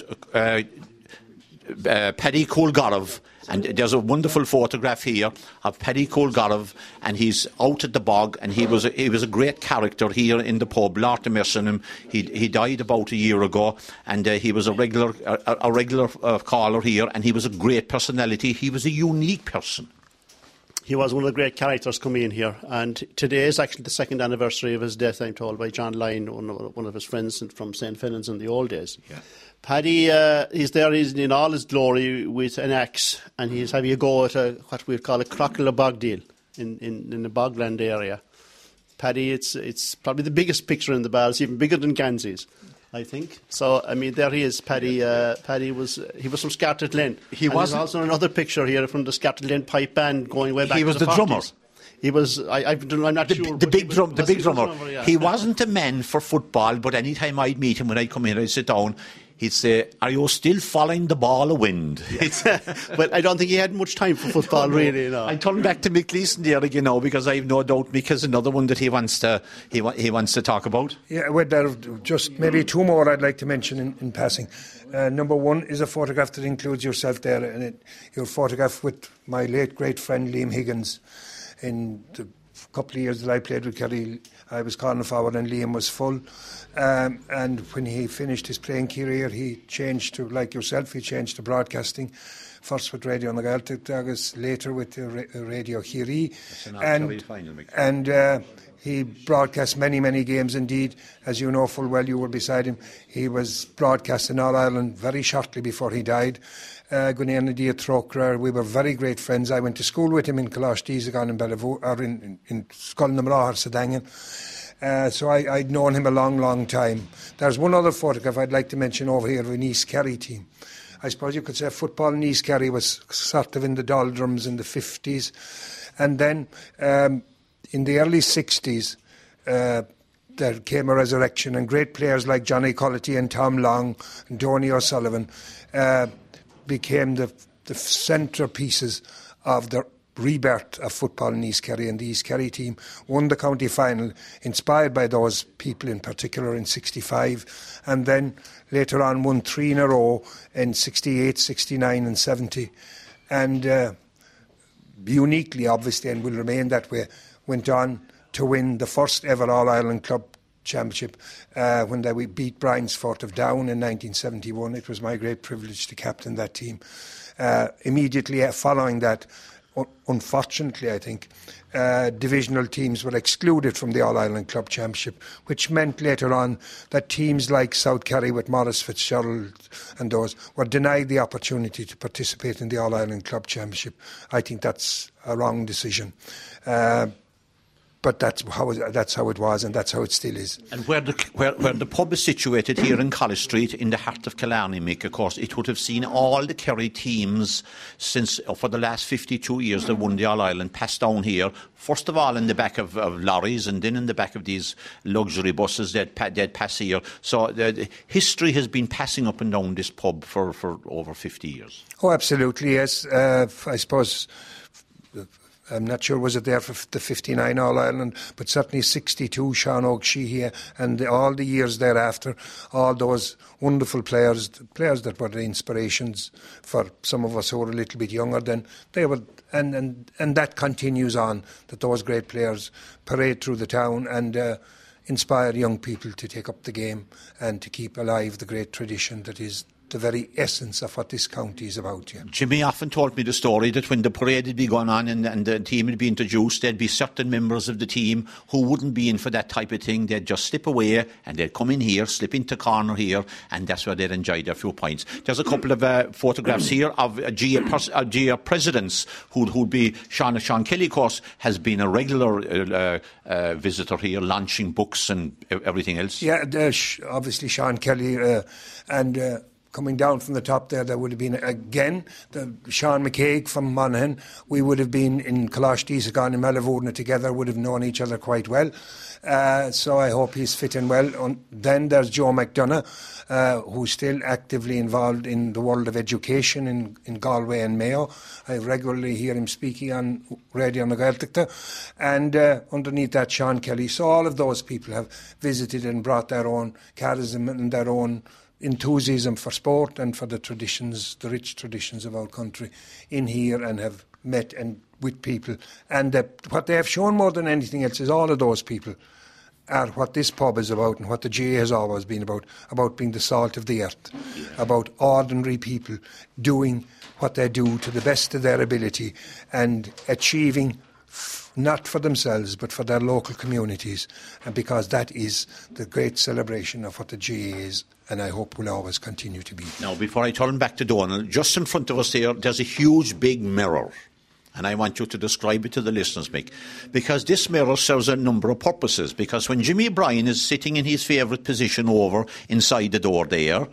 Paddy Colgarov, and there's a wonderful photograph here of Paddy Colgarov, and he's out at the bog, and he was a great character here in the pub. Lord immersion him. He died about a year ago, and he was a regular caller here, and he was a great personality. He was a unique person. He was one of the great characters coming in here, and today is actually the second anniversary of his death, I'm told, by John Lyon, one of his friends from St. Fennan's in the old days. Yeah. Paddy, he's in all his glory with an axe, and he's having a go at what we'd call a crockle bog deal in the Bogland area. Paddy, it's probably the biggest picture in the bar. It's even bigger than Gansi's, I think. So, I mean, there he is. Paddy was from Scartlet Lane. He was also another picture here from the Scartlet Lane pipe band going way back to the 40s. He was the drummer. He was. I'm not sure. The big drummer. Number, yeah. He wasn't a man for football, but any time I'd meet him when I'd come here, I'd sit down. He'd say, "Are you still following the ball of wind?" But I don't think he had much time for football, really. No. I turn back to Mick Leeson there again now, because I have no doubt Mick has another one that he wants to talk about. Yeah, well, there are just maybe two more I'd like to mention in passing. Number one is a photograph that includes yourself there, and your photograph with my late great friend Liam Higgins. In the couple of years that I played with Kerry, I was corner forward and Liam was full. And when he finished his playing career, he changed to, like yourself, he changed to broadcasting. First with Radio na Gaeltacht, later with Radio Chiri. And he broadcast many, many games indeed. As you know full well, you were beside him. He was broadcast in All Ireland very shortly before he died. Guinean Dia Trocra, we were very great friends. I went to school with him in Coloshdiesagan in Bellevue, or in Skolnamrahar, Sedangan. So I'd known him a long, long time. There's one other photograph I'd like to mention over here of an East Kerry team. I suppose you could say football in East Kerry was sort of in the doldrums in the 50s. And then in the early 60s, there came a resurrection, and great players like Johnny Cullity and Tom Long and Tony O'Sullivan became the centrepieces of the rebirth of football in East Kerry, and the East Kerry team won the county final, inspired by those people in particular in 65, and then later on won 3 in a row in 68, 69 and 70, and uniquely obviously, and will remain that way, went on to win the first ever All-Ireland Club Championship when they beat Bryansfort of Down in 1971. It was my great privilege to captain that team. Immediately following that, unfortunately, I think, divisional teams were excluded from the All-Ireland Club Championship, which meant later on that teams like South Kerry with Maurice Fitzgerald and those were denied the opportunity to participate in the All-Ireland Club Championship. I think that's a wrong decision. But that's how it was, and that's how it still is. And where the pub is situated here in College Street, in the heart of Killarney, Mick, of course, it would have seen all the Kerry teams since for the last 52 years that won the All-Ireland pass down here. First of all in the back of lorries, and then in the back of these luxury buses they'd pass here. So the history has been passing up and down this pub for over 50 years. Oh, absolutely, yes. I suppose... I'm not sure was it there for the 59 All-Ireland, but certainly 62 Sean O'Sheehy, and all the years thereafter, all those wonderful players that were the inspirations for some of us who were a little bit younger than they were, and that continues on, that those great players parade through the town and inspire young people to take up the game and to keep alive the great tradition that is the very essence of what this county is about. Yeah. Jimmy often told me the story that when the parade would be going on and the team would be introduced, there'd be certain members of the team who wouldn't be in for that type of thing. They'd just slip away and they'd come in here, slip into corner here, and that's where they'd enjoy their few points. There's a couple of photographs here of GA presidents who'd be Sean Kelly, of course, has been a regular visitor here, launching books and everything else. Yeah, obviously Sean Kelly and... coming down from the top there would have been, again, Sean McCaig from Monaghan. We would have been in Coloshdiesagan and Malavodna together, would have known each other quite well. So I hope he's fitting well. Then there's Joe McDonough, who's still actively involved in the world of education in Galway and Mayo. I regularly hear him speaking on Radio na Gaeltacht. And underneath that, Sean Kelly. So all of those people have visited and brought their own charisma and their own enthusiasm for sport and for the traditions, the rich traditions of our country in here, and have met and with people. And what they have shown more than anything else is all of those people are what this pub is about and what the GA has always been about being the salt of the earth, about ordinary people doing what they do to the best of their ability and achieving not for themselves but for their local communities, and because that is the great celebration of what the GA is, and I hope will always continue to be. Now, before I turn back to Donald, just in front of us there, there's a huge big mirror, and I want you to describe it to the listeners, Mick, because this mirror serves a number of purposes. Because when Jimmy O'Brien is sitting in his favourite position over inside the door there,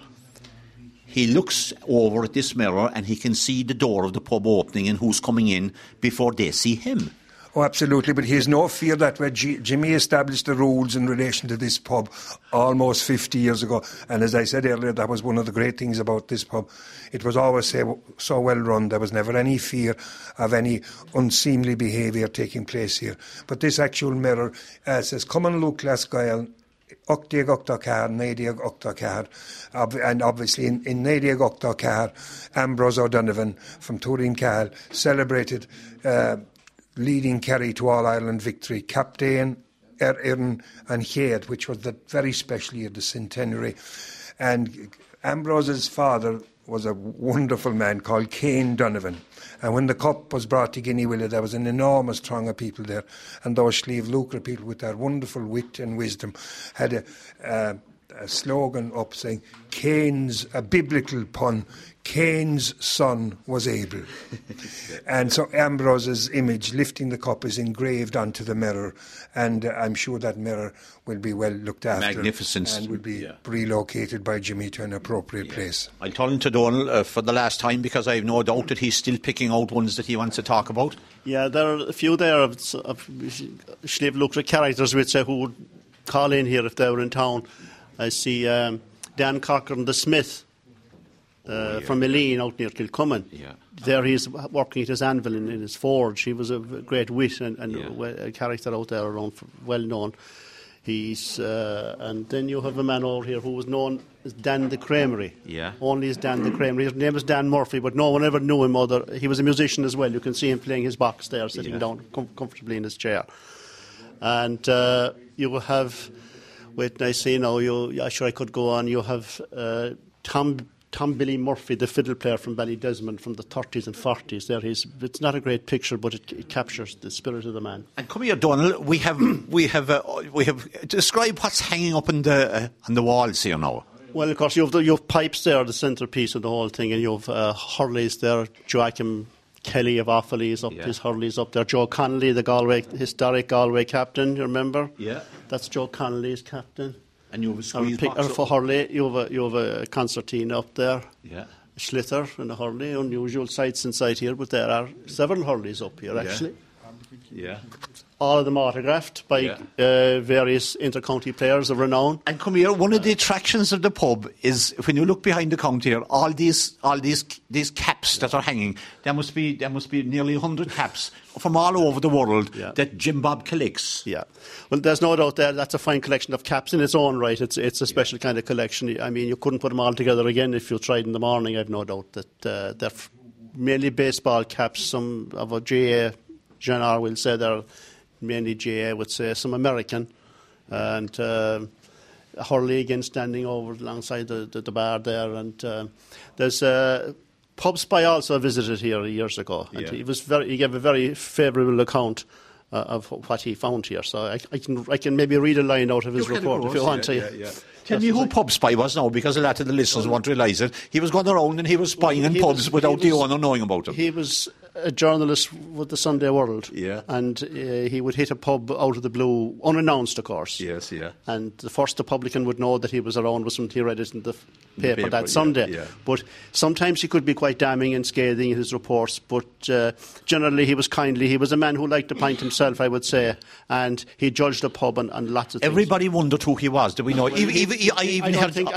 he looks over at this mirror and he can see the door of the pub opening and who's coming in before they see him. Oh, absolutely, but he has no fear that way. Jimmy established the rules in relation to this pub almost 50 years ago, and as I said earlier, that was one of the great things about this pub. It was always so well run. There was never any fear of any unseemly behaviour taking place here. But this actual mirror says, "Come on, Luke Lascoil, Octiag Octokar, Nadiag Octokar," and obviously in Nadiag Octokar, Ambrose O'Donovan from Turin Cahill celebrated leading Kerry to All-Ireland victory, Captain, Erin and Head, which was the very special year, the centenary. And Ambrose's father was a wonderful man called Cain Donovan. And when the cup was brought to Guinea-Willa, there was an enormous throng of people there. And those Slieve Lucre people, with their wonderful wit and wisdom, had a slogan up saying, Cain's, a biblical pun, Cain's son was Abel. And so Ambrose's image lifting the cup is engraved onto the mirror, and I'm sure that mirror will be well looked after. Magnificent. And will be relocated by Jimmy to an appropriate place. I'll turn to Donal for the last time, because I have no doubt that he's still picking out ones that he wants to talk about. Yeah, there are a few there of Slieve Lucre characters who would call in here if they were in town. I see Dan Cochran the Smith from Meleen out near Kilcummin. Yeah. There he's working at his anvil in his forge. He was a great wit and a character out there around, well known. He's and then you have a man over here who was known as Dan the Creamery. Yeah. Only as Dan the Creamery. His name was Dan Murphy, but no one ever knew him. He was a musician as well. You can see him playing his box there, sitting down comfortably in his chair. And you will have, wait, I see now. Sure, I could go on. You have Tom Billy Murphy, the fiddle player from Ballydesmond from the 30s and 40s. It's not a great picture, but it captures the spirit of the man. And come here, Donal. We have describe what's hanging up on the walls here now. Well, of course, you have pipes there, the centrepiece of the whole thing, and you have Hurleys there. Joachim Kelly of Offaly is up. His Hurley's up there. Joe Connolly, the historic Galway captain. You remember? Yeah. That's Joe Connolly's captain. And you have a squeeze box for Hurley. You have a concertina up there. Yeah. A Schlitter and a Hurley. Unusual sights inside here, but there are several Hurleys up here actually. Yeah. All of them autographed by various inter-county players of renown. And come here, one of the attractions of the pub is, when you look behind the counter here, all these caps that are hanging. There must be nearly 100 caps from all over the world that Jim Bob collects. Yeah. Well, there's no doubt there. That's a fine collection of caps in its own right. It's a special kind of collection. I mean, you couldn't put them all together again if you tried in the morning. I've no doubt that they're mainly baseball caps. Some of a GA, Jean R will say they're mainly GA, would say, some American, and Hurley again standing over alongside the bar there. And there's Pub Spy also visited here years ago, and he gave a very favourable account of what he found here. So I can maybe read a line out of his report if you want to. Tell me who Pub Spy was now, because a lot of the listeners won't realise it. He was going around and he was spying in pubs without the owner knowing about it. He was a journalist with the Sunday World, and he would hit a pub out of the blue, unannounced, of course. Yes, yeah. And the first the publican would know that he was around was when he read it in the paper that Sunday. Yeah. But sometimes he could be quite damning and scathing in his reports, but generally he was kindly. He was a man who liked to pint himself, I would say, and he judged a pub and lots of things. Everybody wondered who he was. Do we know? I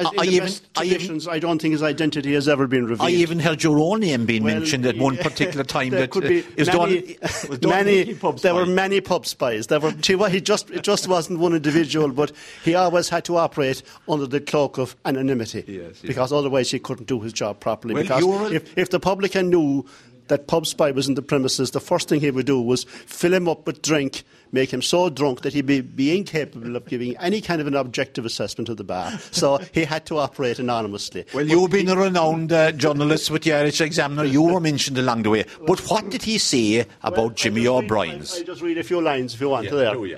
don't think his identity has ever been revealed. I even heard your own name being mentioned at one particular time. There could be there were many pub spies. It just wasn't one individual, but he always had to operate under the cloak of anonymity, because otherwise he couldn't do his job properly. Because if the publican knew that Pub Spy was in the premises, the first thing he would do was fill him up with drink, make him so drunk that he'd be incapable of giving any kind of an objective assessment of the bar. So he had to operate anonymously. Well, you've been a renowned journalist with the Irish Examiner. You were mentioned along the way. But what did he say about Jimmy O'Brien's? I'll just read a few lines if you want.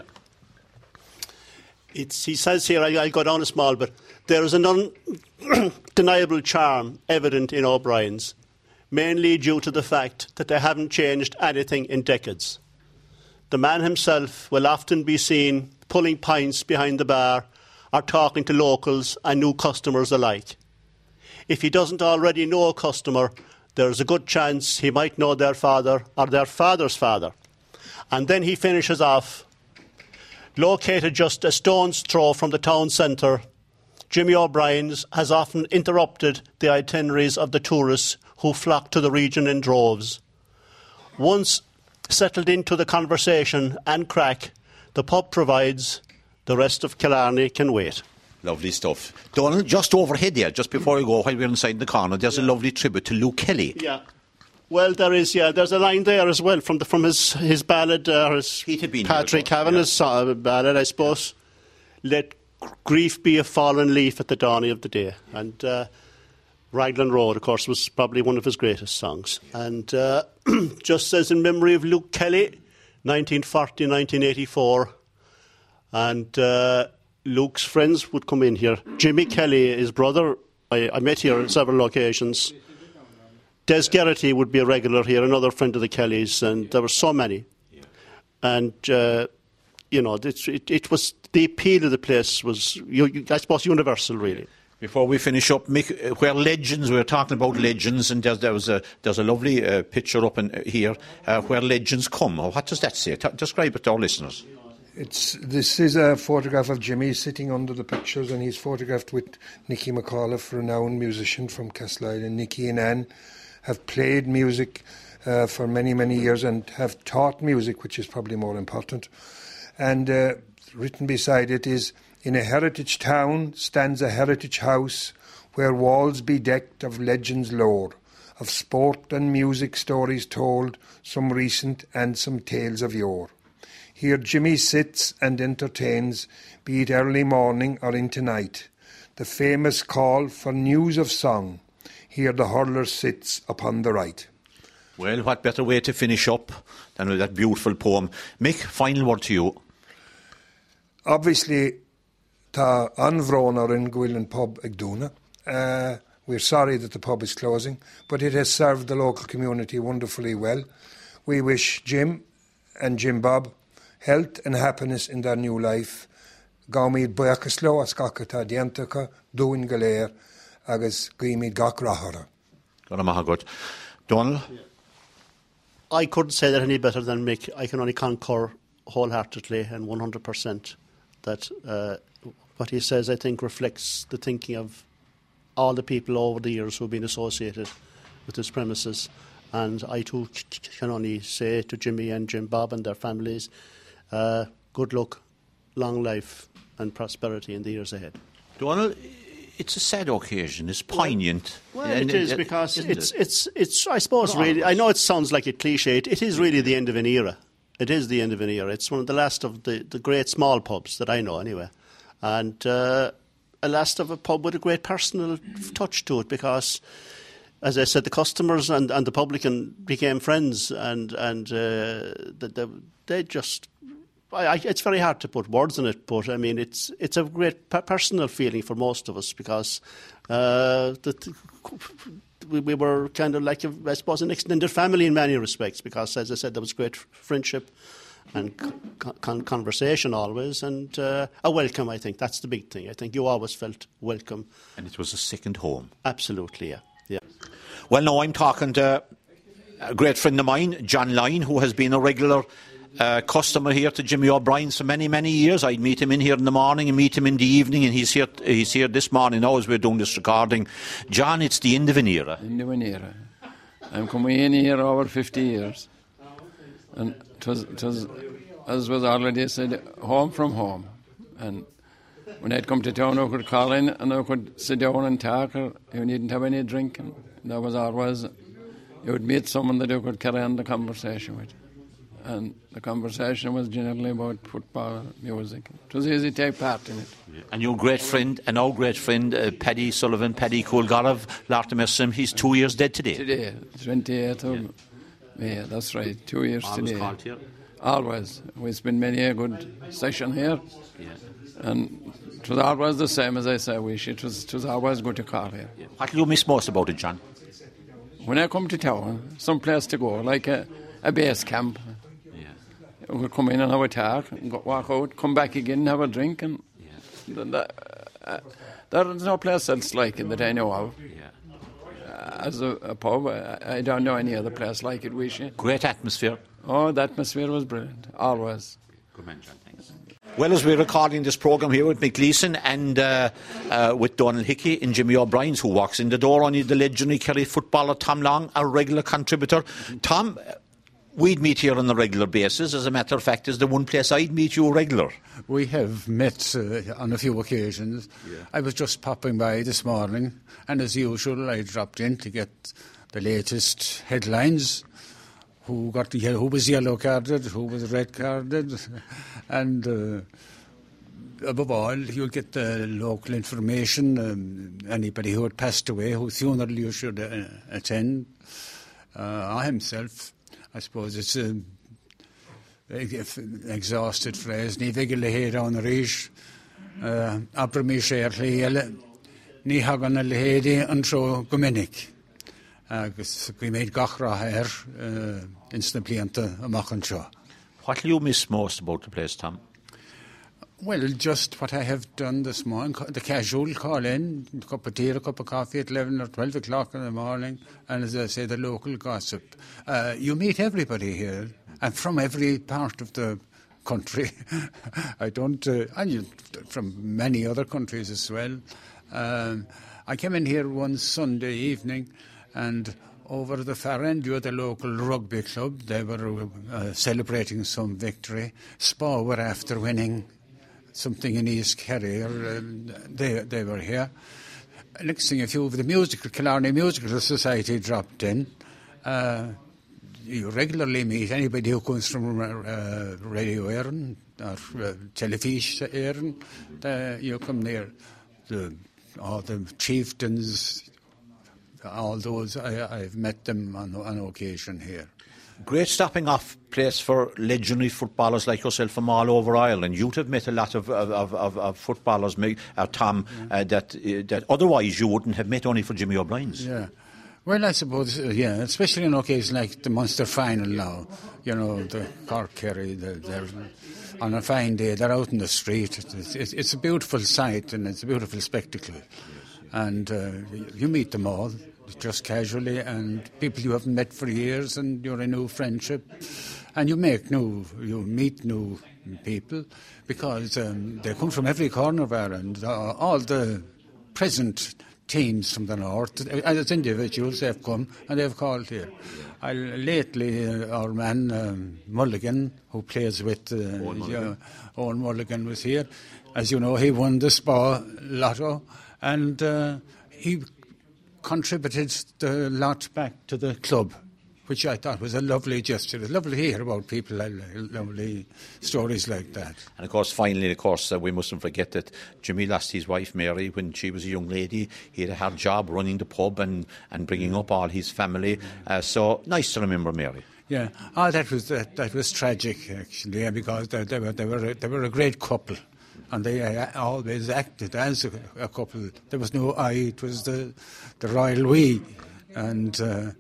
He says here, I'll go down a small bit. There is an undeniable charm evident in O'Brien's, mainly due to the fact that they haven't changed anything in decades. The man himself will often be seen pulling pints behind the bar or talking to locals and new customers alike. If he doesn't already know a customer, there's a good chance he might know their father or their father's father. And then he finishes off, located just a stone's throw from the town centre, Jimmy O'Brien's has often interrupted the itineraries of the tourists who flock to the region in droves. Once settled into the conversation and crack the pub provides, the rest of Killarney can wait. Lovely stuff. Donald, just overhead there, just before you go, while we're inside the corner, there's a lovely tribute to Luke Kelly. Yeah. Well, there's a line there as well from his ballad, his Patrick Kavanagh's ballad, I suppose. Let grief be a fallen leaf at the dawning of the day. And Raglan Road, of course, was probably one of his greatest songs. And just says in memory of Luke Kelly, 1940-1984. And Luke's friends would come in here. Jimmy Kelly, his brother, I met here on several occasions. Des Geraghty would be a regular here, another friend of the Kellys, and there were so many. Yeah. And, it was, the appeal of the place was, I suppose, universal, really. Before we finish up, Mick, where legends, we were talking about legends, and there's a lovely picture up in here, where legends come. What does that say? Describe it to our listeners. This is a photograph of Jimmy sitting under the pictures, and he's photographed with Nicky McAuliffe, renowned musician from Castleisle, and Nicky and Anne have played music for many, many years and have taught music, which is probably more important. And written beside it is, in a heritage town stands a heritage house where walls be decked of legends lore, of sport and music stories told, some recent and some tales of yore. Here Jimmy sits and entertains, be it early morning or into night. The famous call for news of song, here the hurler sits upon the right. Well, what better way to finish up than with that beautiful poem. Mick, final word to you. Obviously, ta anvronar in Gwillan pub Agduna. We're sorry that the pub is closing, but it has served the local community wonderfully well. We wish Jim and Jim Bob health and happiness in their new life. Gaumid Boyakaslo askakata diantaka doin galer agus gaumid gak rahara. Donald? I couldn't say that any better than Mick. I can only concur wholeheartedly and 100% that what he says, I think, reflects the thinking of all the people over the years who have been associated with this premises. And I too can only say to Jimmy and Jim Bob and their families, good luck, long life and prosperity in the years ahead. Donald, it's a sad occasion. It's poignant. Well, it is, because it's I suppose, really, I know it sounds like a cliche. It is really the end of an era. It is the end of an era. It's one of the last of the great small pubs that I know, anyway. And a last of a pub with a great personal touch to it, because, as I said, the customers and the publican became friends, and they just... it's very hard to put words on it, but I mean, it's a great personal feeling for most of us, because we were kind of like, I suppose, an extended family in many respects, because, as I said, there was great friendship and conversation always, and a welcome, I think. That's the big thing. I think you always felt welcome. And it was a second home. Absolutely, yeah. Well, now I'm talking to a great friend of mine, John Lyne, who has been a regular customer here to Jimmy O'Brien's for many, many years. I'd meet him in here in the morning and meet him in the evening, and he's here this morning now as we're doing this recording. John, it's the end of an era. End of an era. I'm coming in here over 50 years. And it was, as was already said, home from home. And when I'd come to town, I could call in and I could sit down and talk, or you needn't have any drink. And that was always, you would meet someone that you could carry on the conversation with. And the conversation was generally about football, music. It was easy to take part in it. And your great friend, and our great friend, Paddy Sullivan, Paddy Coolgarov, Lartimersim, he's 2 years dead today. Today, 28th of May, that's right, 2 years Always today. Called here. Always. We spent many a good session here. Yeah. And it was always the same, as I say, it was always good to call here. Yeah. What do you miss most about it, John? When I come to town, some place to go, like a base camp. We could come in and have a talk, walk out, come back again, have a drink, and there's no place else like it that I know of. Yeah. As a pub, I don't know any other place like it, Wishy. Great atmosphere. Oh, the atmosphere was brilliant, always. Good man, John, thanks. Well, as we're recording this programme here with Mick Gleeson and with Donald Hickey and Jimmy O'Brien's, who walks in the door, only the legendary Kerry footballer Tom Long, a regular contributor. Tom, we'd meet here on a regular basis. As a matter of fact, is the one place I'd meet you regular. We have met on a few occasions. Yeah. I was just popping by this morning, and as usual, I dropped in to get the latest headlines. Who was yellow carded, who was red carded, and above all, you'll get the local information. Anybody who had passed away, whose funeral you should attend. I himself, I suppose it's an exhausted phrase. Ní vigil le héad an ríis, abra mi sé léile, ní hagan le héad an tro gomininic. Agus we made gachra here insta blianta amach seo. What do you miss most about the place, Tom? Well, just what I have done this morning, the casual call in, a cup of tea, a cup of coffee at 11 or 12 o'clock in the morning, and as I say, the local gossip. You meet everybody here, and from every part of the country. And from many other countries as well. I came in here one Sunday evening, and over the far end, you had the local rugby club. They were celebrating some victory. Spa were after winning something in East Kerry. They were here. Next thing, a few of the Killarney Musical Society dropped in. You regularly meet anybody who comes from Radio Éireann or Telefiche Éireann. You come near all the chieftains. All those, I've met them on occasion here. Great stopping off place for legendary footballers like yourself from all over Ireland. You'd have met a lot of footballers, Tom, that otherwise you wouldn't have met, only for Jimmy O'Brien's. Yeah. Well, I suppose, especially on occasions like the Munster final now. You know, the Cork-Kerry, they're on a fine day, they're out in the street. It's a beautiful sight and it's a beautiful spectacle. And you meet them all, just casually, and people you haven't met for years, and you're a new friendship. And you meet new people, because they come from every corner of Ireland. All the present teams from the north, as individuals, they've come and they've called here. Lately, our man Mulligan, who plays with Owen Mulligan, was here. As you know, he won the Spa Lotto, and he contributed the lot back to the club, which I thought was a lovely gesture. It's lovely to hear about people, lovely stories like that. And of course, finally, we mustn't forget that Jimmy lost his wife Mary when she was a young lady. He had a hard job running the pub and bringing up all his family. So nice to remember Mary. Yeah, that was tragic actually, because they were a great couple. And they always acted as a couple. There was no I, it was the royal we. And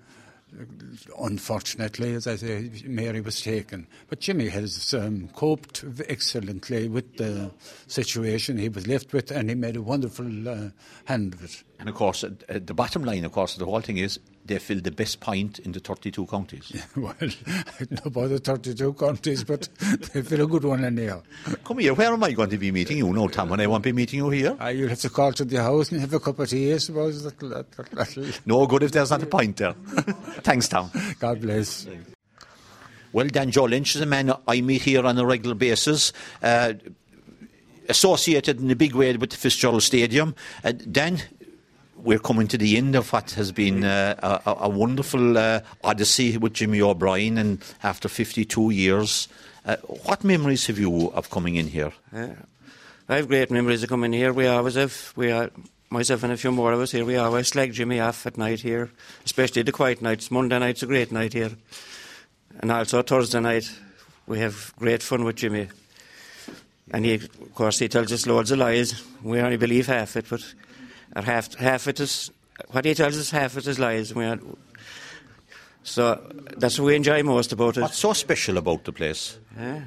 unfortunately, as I say, Mary was taken. But Jimmy has coped excellently with the situation he was left with, and he made a wonderful hand of it. And of course, the bottom line, of course, the whole thing is they filled the best pint in the 32 counties. Yeah, well, I don't know about the 32 counties, but they fill a good one anyhow. Come here, where am I going to be meeting you now, Tom, when I won't be meeting you here? You'll have to call to the house and have a cup of tea, I suppose. No good if there's not a pint there. Thanks, Tom. God bless. Well, Dan Joe Lynch is a man I meet here on a regular basis, associated in a big way with the Fitzgerald Stadium. Dan, we're coming to the end of what has been a wonderful odyssey with Jimmy O'Brien, and after 52 years, what memories have you of coming in here? I have great memories of coming here. We always have. Myself and a few more of us here, we always slag Jimmy off at night here, especially the quiet nights. Monday night's a great night here. And also Thursday night, we have great fun with Jimmy. And of course, he tells us loads of lies. We only believe half it, but half it is, what he tells us, half it is lies. So that's what we enjoy most about it. What's so special about the place?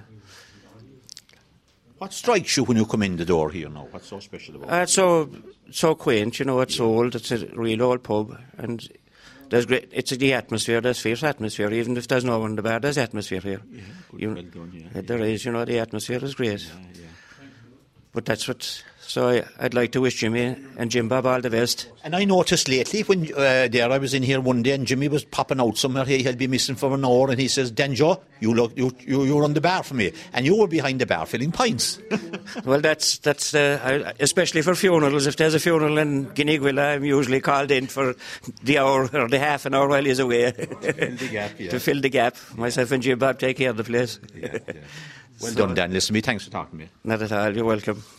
What strikes you when you come in the door here now? What's so special about it? It's so quaint, you know, it's old, it's a real old pub, and There's great. It's the atmosphere. There's fierce atmosphere. Even if there's no one in the bar, there's atmosphere here. Yeah, good, well done, yeah. There is, the atmosphere is great. Yeah. But that's what. So I'd like to wish Jimmy and Jim Bob all the best. And I noticed lately when I was in here one day and Jimmy was popping out somewhere. He'll be missing for an hour, and he says, "Denjo, you run the bar for me," and you were behind the bar filling pints. Well, that's especially for funerals. If there's a funeral in Guineaguilla, I'm usually called in for the hour or the half an hour while he's away. To fill the gap, yeah. To fill the gap. Myself and Jim Bob take care of the place. Well done, Dan. Listen to me. Thanks for talking to me. Not at all. You're welcome.